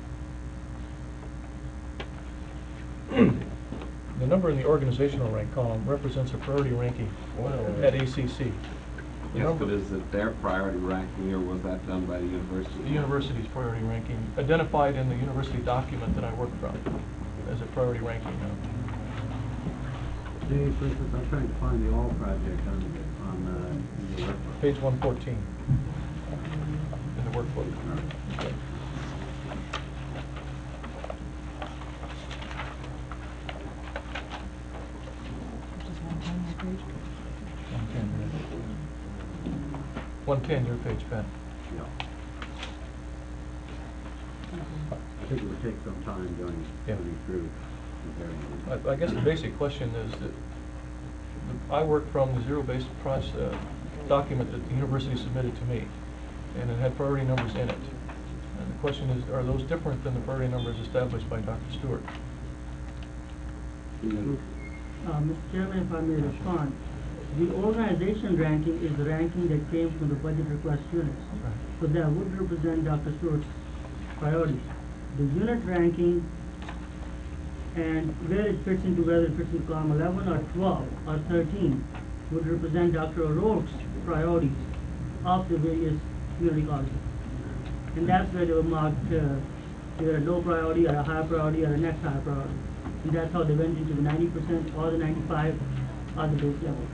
should. The number in the organizational rank column represents a priority ranking at A C C. The Yes, number- but is it their priority ranking, or was that done by the university? The university's priority ranking, identified in the university document that I work from as a priority ranking. uh, Dave, for instance, I'm trying to find the all project on, on, uh, in the workbook. Page one fourteen in the workbook. Okay. one ten, your page, Ben. Yeah. I think it would take some time going, Yeah. going through comparing these. I, I guess the basic question is that the- I work from the zero-based process, uh, document that the university submitted to me, and it had priority numbers in it. And the question is, are those different than the priority numbers established by Doctor Stewart? Uh, Mister Chairman, if I may respond, the organization ranking is the ranking that came from the budget request units. Right. So that would represent Doctor Stewart's priorities. The unit ranking and where it fits into, whether it fits into column eleven or twelve or thirteen, would represent Doctor O'Rourke's priorities of the various community colleges. And that's where they were marked, uh, either a low priority or a high priority or a next high priority. And that's how they went into the ninety percent or the ninety-five or the base level.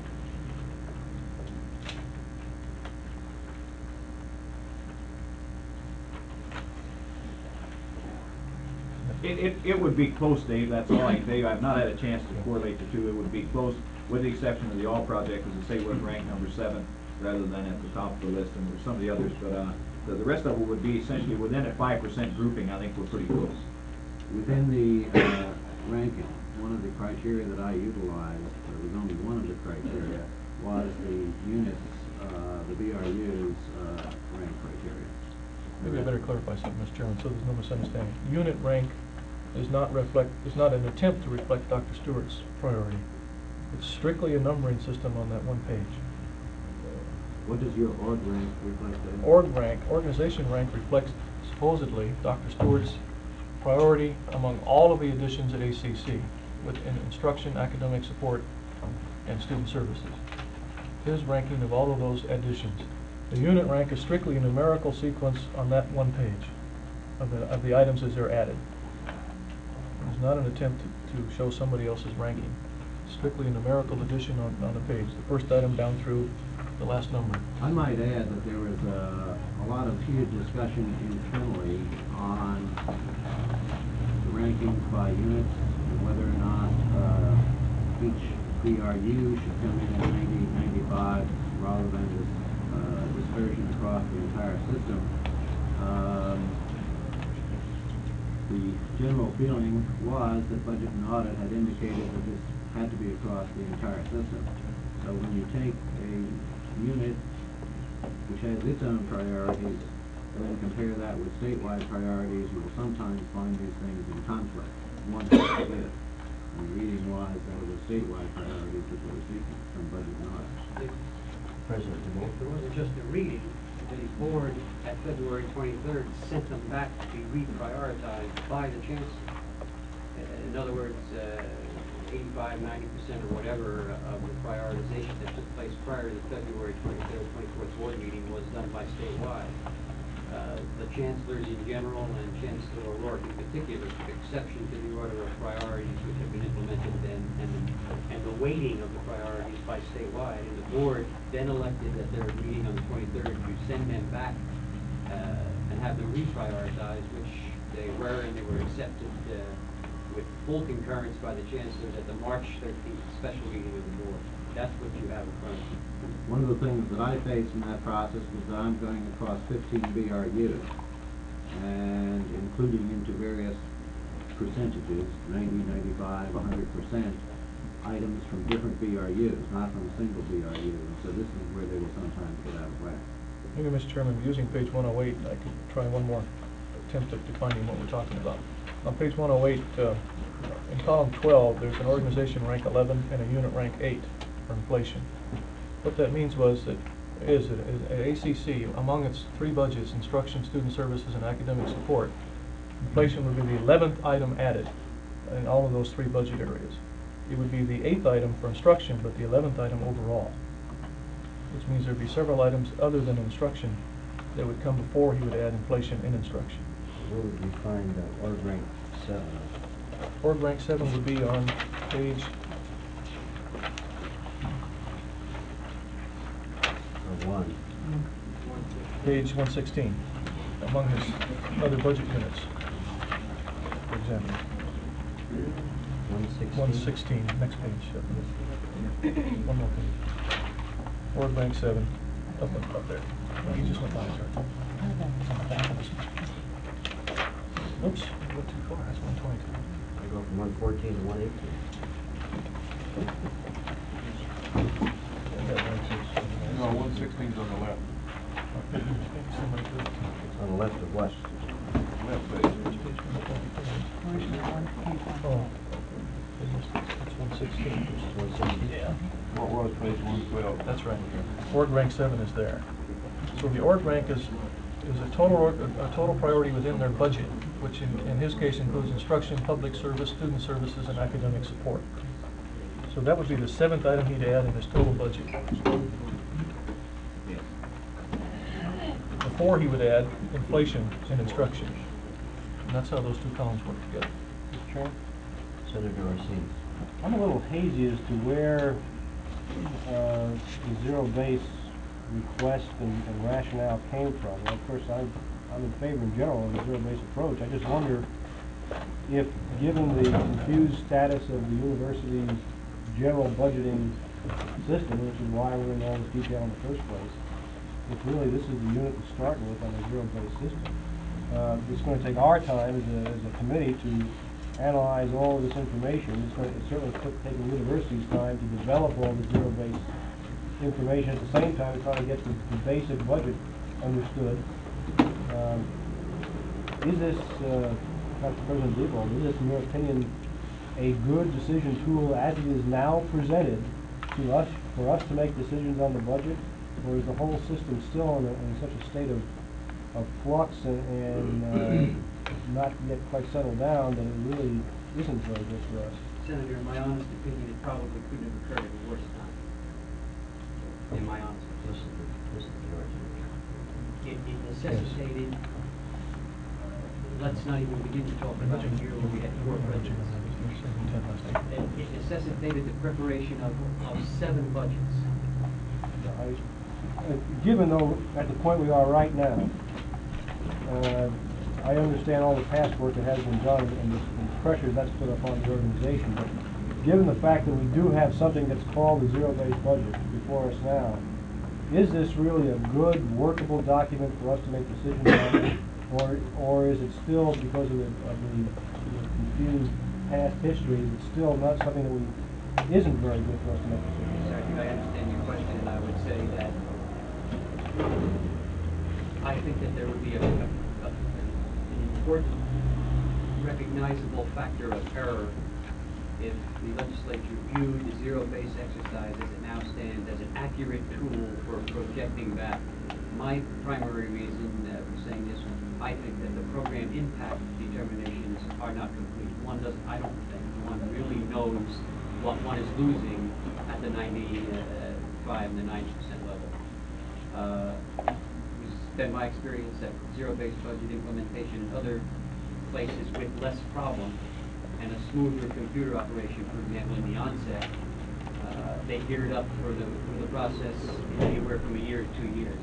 It, it, it would be close, Dave, that's all I can tell you. I've not had a chance to correlate the two. It would be close, with the exception of the all project, as I say, was ranked number seven rather than at the top of the list, and there's some of the others, but, uh, the, the rest of it would be essentially within a five percent grouping. I think we're pretty close. Within the uh, ranking, one of the criteria that I utilized, there was only one of the criteria, was the units, uh, the B R U's uh, rank criteria. Maybe I better clarify something, Mister Chairman, so there's no misunderstanding. Unit rank is not reflect, is not an attempt to reflect Doctor Stewart's priority. It's strictly a numbering system on that one page. What does your org rank reflect then? Org rank, organization rank reflects supposedly Doctor Stewart's priority among all of the additions at A C C, within instruction, academic support, and student services. His ranking of all of those additions. The unit rank is strictly a numerical sequence on that one page of the, of the items as they're added. It's not an attempt to, to show somebody else's ranking. Strictly a numerical addition on, on the page, the first item down through the last number. I might add that there was uh, a lot of heated discussion internally on the rankings by units and whether or not uh, each B R U should come in at ninety, ninety-five rather than this uh, dispersion across the entire system. Um, the general feeling was that Budget and Audit had indicated that this had to be across the entire system. So when you take a unit which has its own priorities and then compare that with statewide priorities, you will sometimes find these things in conflict. One has to give. And reading was, that was a statewide priority that they were seeking from Budget North. President DeMoore? It wasn't just a reading. The board at February twenty-third sent them back to be reprioritized by the chancellor. Uh, In other words, uh, eighty-five, ninety percent or whatever of the prioritization that took place prior to the February twenty-third, twenty-fourth board meeting was done by statewide. Uh, the chancellors in general and Chancellor O'Rourke in particular took exception to the order of priorities which have been implemented and, and, and the weighting of the priorities by statewide. And the board then elected at their meeting on the twenty-third to send them back uh, and have them reprioritized, which they were, and they were accepted uh, with full concurrence by the chancellors at the March thirteenth special meeting of the board. That's what you have in front of you. One of the things that I faced in that process was that I'm going across fifteen B R Us and including into various percentages, ninety, ninety-five, a hundred percent, items from different B R Us, not from a single B R U. So this is where they will sometimes get out of whack. Maybe, Mister Chairman, using page one oh eight, I could try one more attempt at defining what we're talking about. On page one oh eight, uh, in column twelve, there's an organization rank eleven and a unit rank eight for inflation. What that means was that is that at A C C, among its three budgets, instruction, student services, and academic support, inflation would be the eleventh item added in all of those three budget areas. It would be the eighth item for instruction, but the eleventh item overall, which means there'd be several items other than instruction that would come before he would add inflation in instruction. Where would we find uh, org rank seven? Org rank seven would be on page Or one? page one sixteen, among his other budget units, for example. One sixteen? one sixteen, next page. uh, One more page. Org rank seven, up, up, up there. No, he just went by, sorry. On the back of this. Oops, I went too far, that's one twenty-two. I go from one fourteen to one eighteen. No, one sixteen's on the left. On the left of what? Left page. Oh, that's one sixteen. one sixteen? Yeah. What was page one twelve? That's right. Org rank seven is there. So the org rank is, is a total, org- a total priority within their budget, which in, in his case includes instruction, public service, student services, and academic support. So that would be the seventh item he'd add in his total budget. Before he would add inflation and instruction. And that's how those two columns work together. Mister Chairman? Senator Orsini. I'm a little hazy as to where uh, the zero-base request and and rationale came from. Well, of course, I'm, I'm in favor in general of the zero-base approach. I just wonder if, given the confused status of the university's general budgeting system, which is why we're in all this detail in the first place, if really this is the unit to start with on a zero-based system. Uh, it's going to take our time as a, as a committee to analyze all of this information. It's going to, it's certainly took, taking the university's time to develop all the zero-based information. At the same time, trying to get the, the basic budget understood. Um, is this, uh, Doctor President Diebold, is this, in your opinion, a good decision tool as it is now presented to us, for us to make decisions on the budget? Or is the whole system still in, a, in such a state of, of flux and, and uh, not yet quite settled down that it really isn't very good for us? Senator, in my honest opinion, it probably couldn't have occurred at a worse time. In my honest This is the, this is the original. It, it necessitated, let's not even begin to talk about a year where we had four budgets. It, it necessitated the preparation of, of seven budgets. I, uh, given though, at the point we are right now, uh, I understand all the past work that has been done and the, and the pressure that's put upon the organization, but given the fact that we do have something that's called the zero-based budget before us now, is this really a good, workable document for us to make decisions on, or, or is it still, because of the, of the, the confused past history, it's still not something that we, isn't very good for us to make decisions on? I think I understand your question, and I would say that I think that there would be a, a, a, an important recognizable factor of error if the legislature viewed the zero-base exercise as it now stands as an accurate tool for projecting back. My primary reason uh, for saying this, I think that the program impact determinations are not complete. One doesn't, I don't think, one really knows what one is losing at the ninety-five and the ninety percent level. Uh, it's been my experience that zero-based budget implementation in other places with less problem and a smoother computer operation, for example, in the onset, uh, they geared up for the, for the process in anywhere from a year to two years.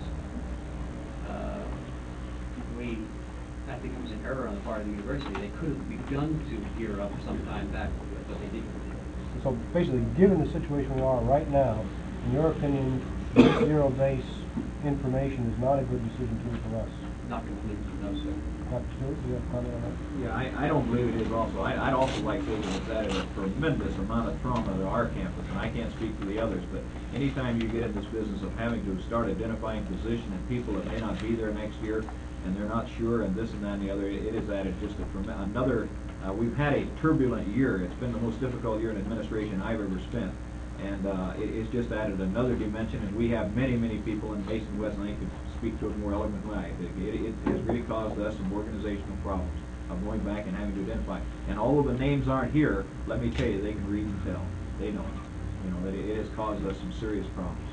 Uh, we, I think it was an error on the part of the university. They could have begun to gear up some time back, but they didn't. So basically, given the situation we are right now, in your opinion, this zero-base information is not a good decision tool for us? Not completely, no, sir. Doctor Stewart, do you have a comment on that? Yeah, I, I don't believe it is also. I, I'd also like to say that it's added a tremendous amount of trauma to our campus, and I can't speak for the others, but anytime you get in this business of having to start identifying position and people that may not be there next year, and they're not sure, and this and that and the other, it, it has added just a trem- another, uh, we've had a turbulent year. It's been the most difficult year in administration I've ever spent. And uh, it, it's just added another dimension, and we have many, many people in Mason West, and I could speak to it more eloquently. It, it, it has really caused us some organizational problems of going back and having to identify. And although the names aren't here, let me tell you, they can read and tell. They know. You know, that it, it has caused us some serious problems.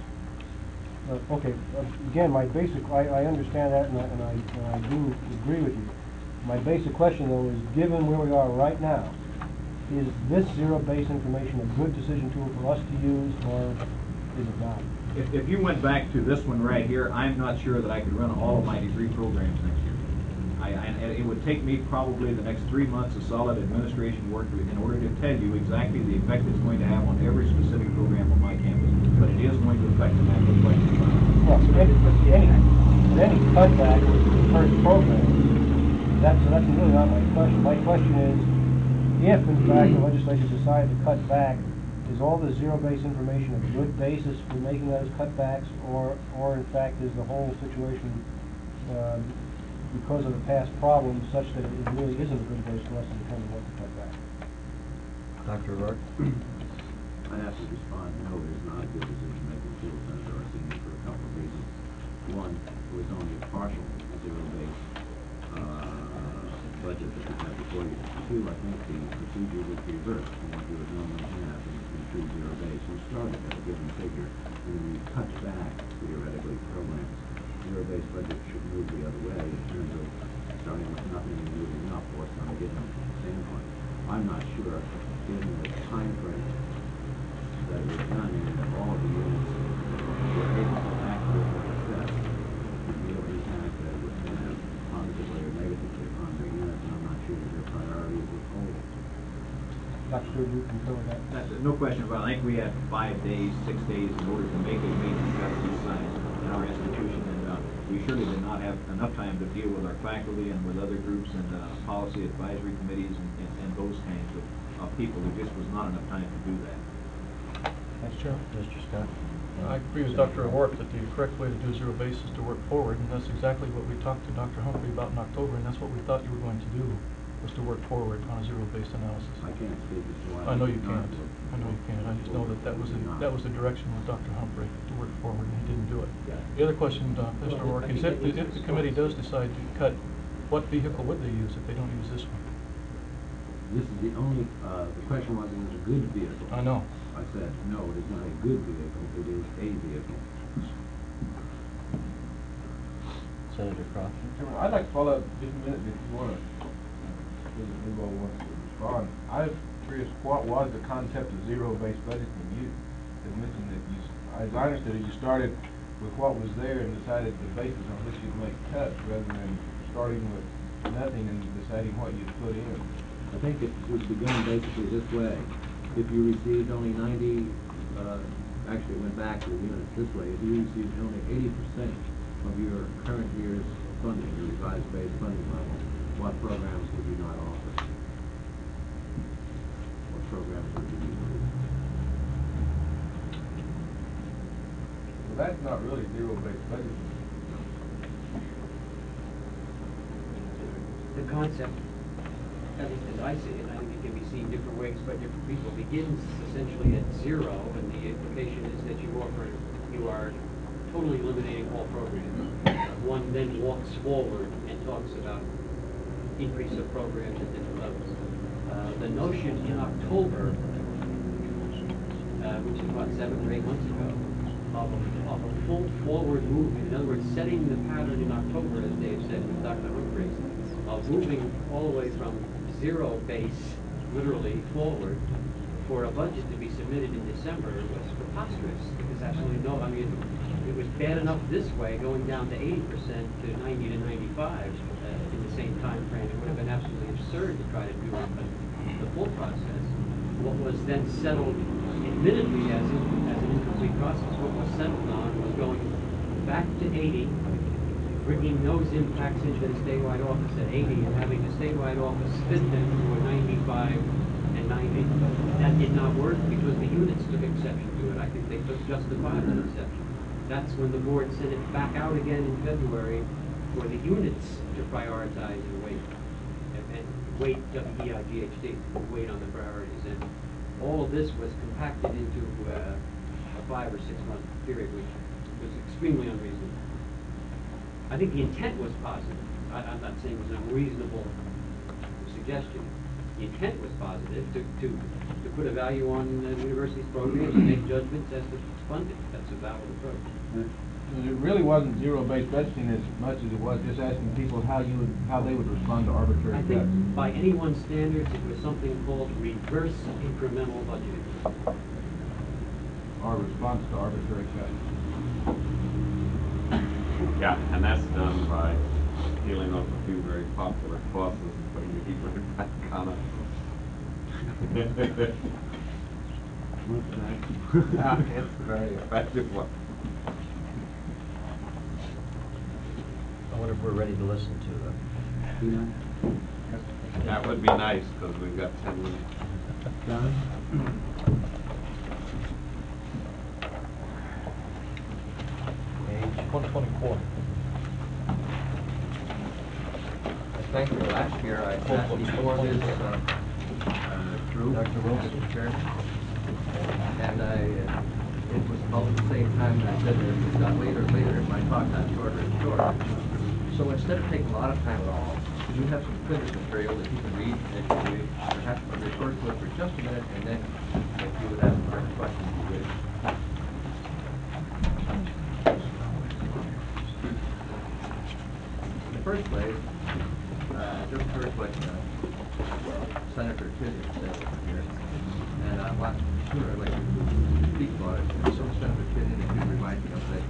Uh, okay, uh, again, my basic, I, I understand that, and I, and, I, and I do agree with you. My basic question, though, is given where we are right now, is this zero-base information a good decision tool for us to use, or is it not? If, if you went back to this one right here, I'm not sure that I could run all of my degree programs next year. I, I, and it would take me probably the next three months of solid administration work in order to tell you exactly the effect it's going to have on every specific program on my campus. But it is going to affect them, I have no question about it. Well, so any, any, any cutback per program, that's, that's really not my question. My question is, if, in fact, the legislature decided to cut back, is all the zero-based information a good basis for making those cutbacks, or, or in fact, is the whole situation, uh, because of the past problems, such that it really isn't a good base for us to determine what to cut back? Doctor Rourke? I have to respond, no, it is not a good decision-making tool, Senator Orsini, for a couple of reasons. One, it was only a partial zero-based uh, budget that we have before you. Two, I think the procedure was reversed from what you would normally have in, in true zero base. You started at a given figure, and then you cut back, theoretically, programs. Zero-based budget should move the other way in terms of starting with nothing and moving up, or from a given standpoint. I'm not sure, given the time frame that it was done, and that all of the units were able to accurately assess the real impact that it would have positively or negatively on their units, and I'm not sure that their priorities would hold. Doctor Stewart, you concur with that? That's it, no question about it. I think we had five days, six days in order to make a major cut of this size in our institution, and uh, we surely did not have enough time to deal with our faculty and with other groups and uh, policy advisory committees and, and, and those kinds of uh, people. There just was not enough time to do that. Thanks, Chair. Mister Scott? I agree with Doctor O'Rourke that the correct way to do zero base is to work forward, and that's exactly what we talked to Doctor Humphrey about in October, and that's what we thought you were going to do, was to work forward on a zero-based analysis. I can't speak as to why. I know you not can't. work I know you can't. I just know that that was the, that was the direction with Doctor Humphrey, to work forward, and he didn't do it. The other question, uh, Mister O'Rourke, is if, the- if the committee does decide to cut, what vehicle would they use if they don't use this one? This is the only, uh, the question was, is it a good vehicle? I know. I said, no, it is not a good vehicle, it is a vehicle. Senator Crawford? Chairman, I'd like to follow up just a minute if you want to, if anybody wants to respond. I'm curious, what was the concept of zero-based budgeting used? It mentioned that you, as I understood it, you started with what was there and decided the basis on which you'd make cuts rather than starting with nothing and deciding what you'd put in. I think it was begun basically this way. If you received only ninety, uh, actually it went back to the units this way, if you received only eighty percent of your current year's funding, your revised base funding level, what programs would you not offer? What programs would you use? Well, that's not really zero-based budgeting. The concept, at least as I see it, I think it can be seen different ways by different people, begins essentially at zero, and the implication is that you offer, you are totally eliminating all programs. One then walks forward and talks about increase of programs at different levels. Uh, the notion in October, uh, which is what, seven or eight months ago, of a, of a full forward movement, in other words, setting the pattern in October, as Dave said with Doctor Humphreys, of moving all the way from zero base, literally forward, for a budget to be submitted in December was preposterous, because absolutely no, I mean, it was bad enough this way, going down to eighty percent to ninety to ninety-five uh, in the same time frame. It would have been absolutely absurd to try to do it, but the full process. What was then settled, admittedly as, in, as an incomplete process, what was settled on was going back to eighty, bringing those impacts into the statewide office at eighty, and having the statewide office fit them to a ninety-five and ninety. That did not work because the units took exception to it. I think they took justifiable exception. That's when the board sent it back out again in February for the units to prioritize and wait. And, and wait, W E I G H T, wait on the priorities. And all of this was compacted into uh, a five or six month period, which was extremely unreasonable. I think the intent was positive. I, I'm not saying it was an unreasonable suggestion. The intent was positive to, to, to put a value on uh, the university's programs and make judgments as to funding. That's a valid approach. It really wasn't zero-based budgeting as much as it was just asking people how you would, how they would respond to arbitrary I cuts. think by anyone's standards, it was something called reverse incremental budgeting. Our response to arbitrary cuts. Yeah, and that's done by peeling off a few very popular clauses and putting the heat right back on it. Yeah, it's a very effective one. I wonder if we're ready to listen to uh, That would be nice, because we've got ten minutes. John? page one twenty-four. Thank you. Last year, I sat before this uh, uh, group, Doctor Wilson. Mister Chair, and I, uh, it was about the same time that I said that it got later and later, and my talk got shorter and shorter. So instead of taking a lot of time at all, could you have some printed material that you can read, that you perhaps refer to it for just a minute, and then if you would ask further questions, you would. In the first place, uh, just heard what uh, Senator Tibbetts said here, and I want to sure I'd like to speak about it. So Senator Tibbetts, if you remind me of that.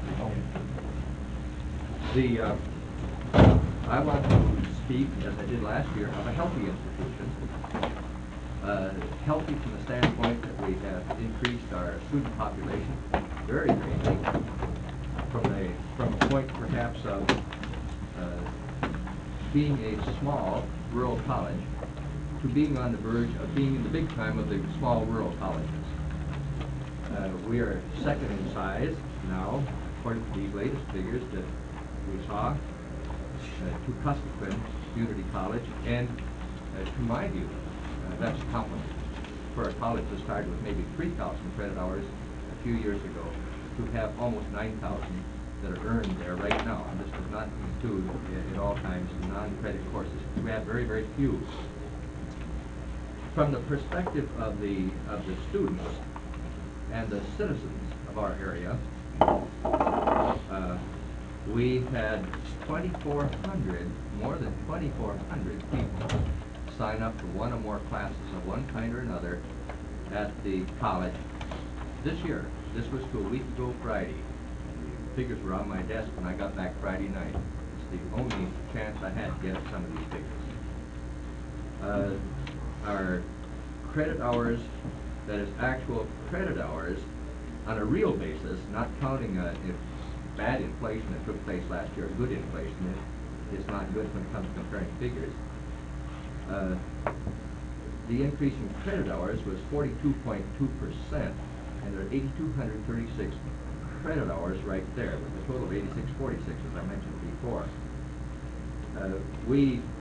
The, uh, I want to speak, as I did last year, of a healthy institution. Uh, healthy from the standpoint that we have increased our student population very greatly, from a, from a point perhaps of uh, being a small rural college to being on the verge of being in the big time of the small rural colleges. Uh, we are second in size now, according to the latest figures that we saw, uh, to Kuskokwim Community College, and uh, to my view, uh, that's a compliment for a college that started with maybe three thousand credit hours a few years ago to have almost nine thousand that are earned there right now. And this does not include uh, at all times the non-credit courses. We have very, very few. From the perspective of the of the students and the citizens of our area, uh, we had twenty-four hundred, more than twenty-four hundred people sign up for one or more classes of one kind or another at the college this year. This was to a week ago Friday. The figures were on my desk when I got back Friday night. It's the only chance I had to get at some of these figures. Uh, our credit hours, that is actual credit hours on a real basis, not counting uh, if bad inflation that took place last year, good inflation is, is not good when it comes to comparing figures. Uh, the increase in credit hours was forty-two point two percent, and there are eight thousand two hundred thirty-six credit hours right there, with a total of eight thousand six hundred forty-six, as I mentioned before. Uh, we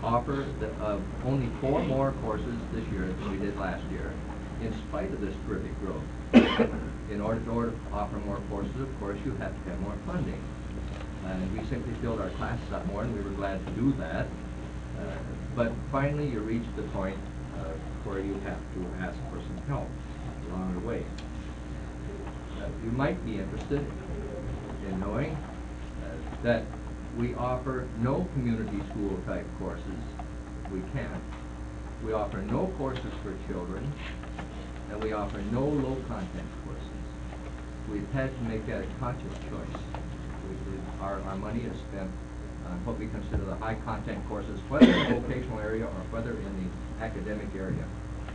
offer the, uh, only four more courses this year than we did last year, in spite of this terrific growth. In order, in order to offer more courses, of course, you have to have more funding. And we simply filled our classes up more, and we were glad to do that. Uh, but finally, you reach the point uh, where you have to ask for some help along the way. Uh, you might be interested in knowing uh, that we offer no community school type courses. We can't. We offer no courses for children, and we offer no low content courses. We've had to make that a conscious choice. We, we, our, our money is spent on what we consider the high content courses, whether in the vocational area or whether in the academic area.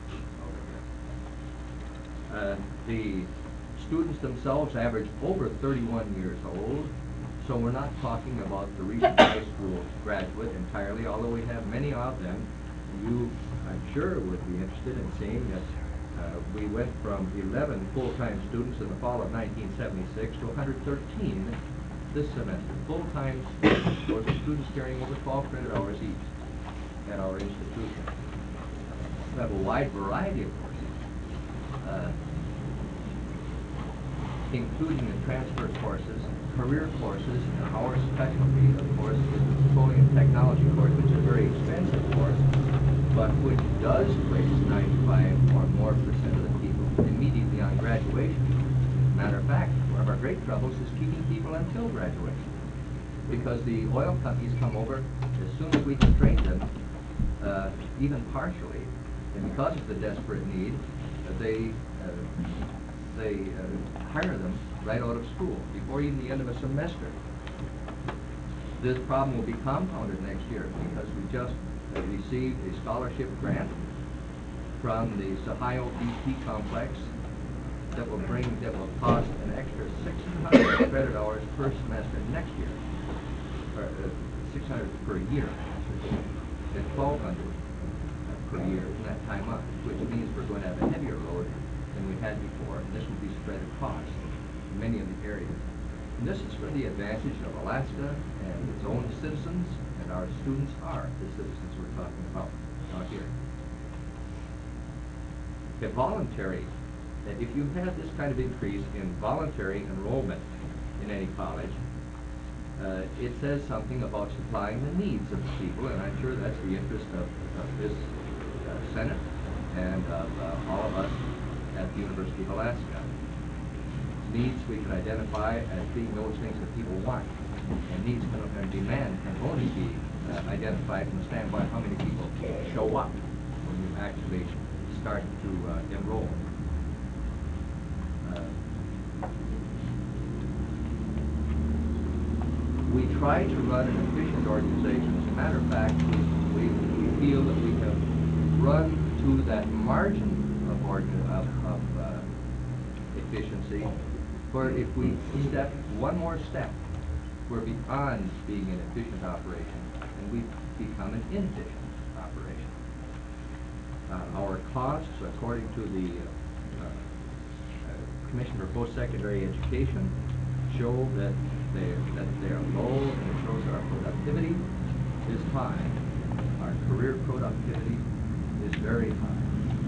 Uh, the students themselves average over thirty-one years old, so we're not talking about the recent high school graduate entirely, although we have many of them. You, I'm sure, would be interested in seeing that uh, we went from eleven full-time students in the fall of nineteen seventy-six to one hundred thirteen this semester. Full-time students, those are students carrying over twelve credit hours each at our institution. We have a wide variety of courses, uh, including the transfer courses, career courses, and our specialty, of course, is the petroleum technology course, which is a very expensive course, but which does place ninety-five or more percent of the people immediately on graduation. Matter of fact, one of our great troubles is keeping people until graduation, because the oil companies come over as soon as we can train them, uh, even partially, and because of the desperate need, uh, they uh, they uh, hire them right out of school before even the end of a semester. This problem will be compounded next year because we just uh, received a scholarship grant from the Sahio B P complex that will bring, that will cost an extra six hundred credit hours per semester next year, or uh, six hundred per year, and twelve hundred per year from that time on, which means we're going to have a heavier load than we had before, and this will be spread across many of the areas. And this is for the advantage of Alaska and its own citizens, and our students are the citizens we're talking about out here. Okay, voluntary. If you have this kind of increase in voluntary enrollment in any college, uh, it says something about supplying the needs of the people, and I'm sure that's the interest of, of this uh, Senate and of uh, all of us at the University of Alaska. Needs we can identify as being those things that people want, and needs can, and demand can only be uh, identified from the standpoint of how many people show up when you actually start to uh, enroll. Uh, we try to run an efficient organization. As a matter of fact, we, we feel that we have run to that margin of, organ, of, of uh, efficiency, where if we step one more step, we're beyond being an efficient operation, and we become an inefficient operation. Uh, our costs, according to the uh, uh, Commission for Post-Secondary Education, show that they that they are low, and it shows that our productivity is high. Our career productivity is very high.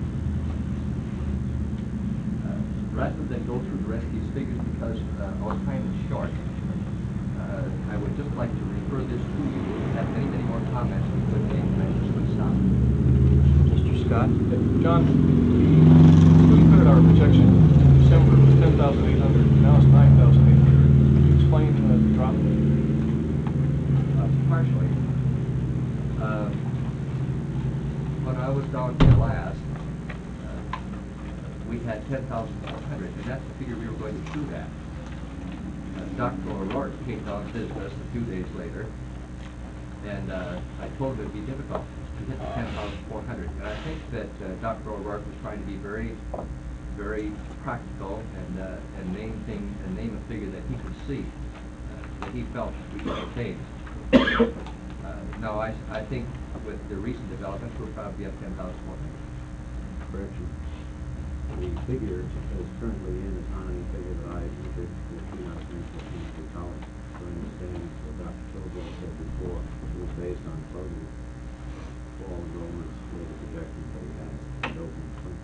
Uh, rather than go through the rest of these figures, because uh, our time is short, uh, I would just like to refer this to you. We have many, many more comments we could make, and I just would stop. Mister Scott? John, the student credit hour projection in December was ten thousand eight hundred, now it's nine thousand eight hundred. Can you explain uh, the drop? Uh, partially. Uh, when I was down here last, uh, we had ten thousand four hundred, and that's the figure we were going to shoot at. Uh, Doctor O'Rourke came down to visit us a few days later, and uh, I told him it would be difficult to hit the ten thousand four hundred. And I think that uh, Doctor O'Rourke was trying to be very, very practical and uh, and name thing and name a figure that he could see, uh, that he felt we could attain. Uh, no, I, I think with the recent developments, we'll probably be up ten thousand four hundred. Correction. The figure is currently in is not any figure that I entered in the two thousand fourteen college. So I understand what Doctor Kilgore said before, it was based on closing fall enrollments with the projections that we have in open spring.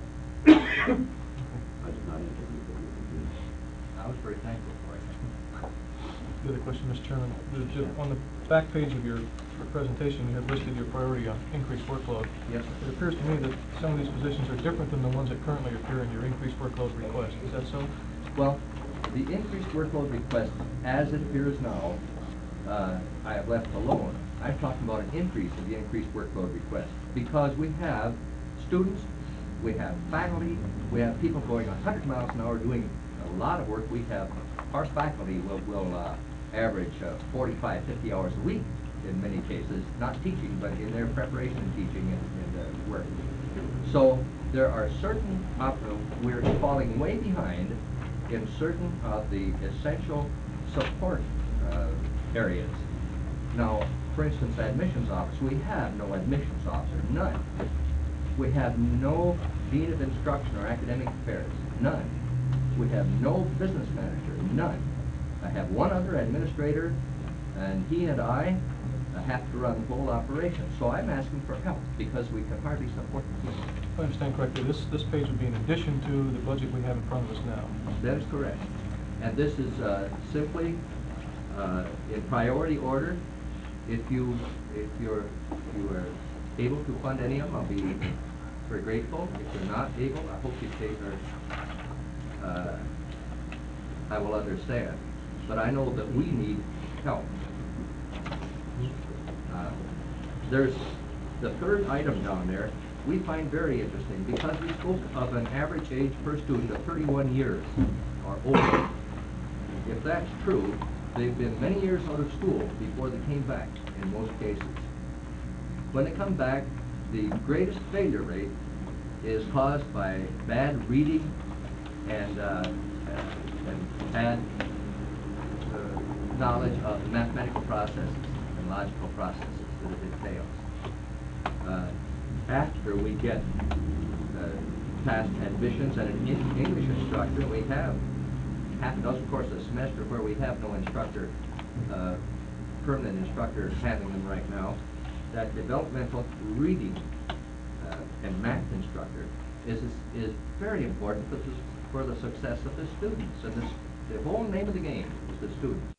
I did not interview, but we can do. I was very thankful for it. The other question, Mister Chairman, the- the- on the back page of your your presentation, you have listed your priority on increased workload. Yes. It appears to me that some of these positions are different than the ones that currently appear in your increased workload request. Is that so? Well, the increased workload request, as it appears now, uh, I have left alone. I'm talking about an increase of the increased workload request, because we have students, we have faculty, we have people going a hundred miles an hour doing a lot of work. We have, our faculty will, will uh, average uh, forty-five, fifty hours a week in many cases, not teaching, but in their preparation and teaching and, and uh, work. So there are certain, uh, we're falling way behind in certain of the essential support uh, areas. Now, for instance, admissions office, we have no admissions officer, none. We have no dean of instruction or academic affairs, none. We have no business manager, none. I have one other administrator, and he and I uh, have to run the whole operation. So I'm asking for help, because we can hardly support the team. If I understand correctly, this, this page would be in addition to the budget we have in front of us now. That is correct. And this is uh, simply uh, in priority order. If you, if you're, if you are able to fund any of them, I'll be very grateful. If you're not able, I hope you take our, uh, I will understand. But I know that we need help. Uh, There's the third item down there, we find very interesting, because we spoke of an average age per student of thirty-one years or older. If that's true, they've been many years out of school before they came back, in most cases. When they come back, the greatest failure rate is caused by bad reading and, uh, and bad uh, knowledge of mathematical processes and logical processes that it fails. Uh, after we get uh, past admissions and an in English instructor, we have half a dozen courses a semester where we have no instructor, uh, permanent instructor having them right now. That developmental reading uh, and math instructor is, is, is very important for the, for the success of the students. And this, the whole name of the game is the students.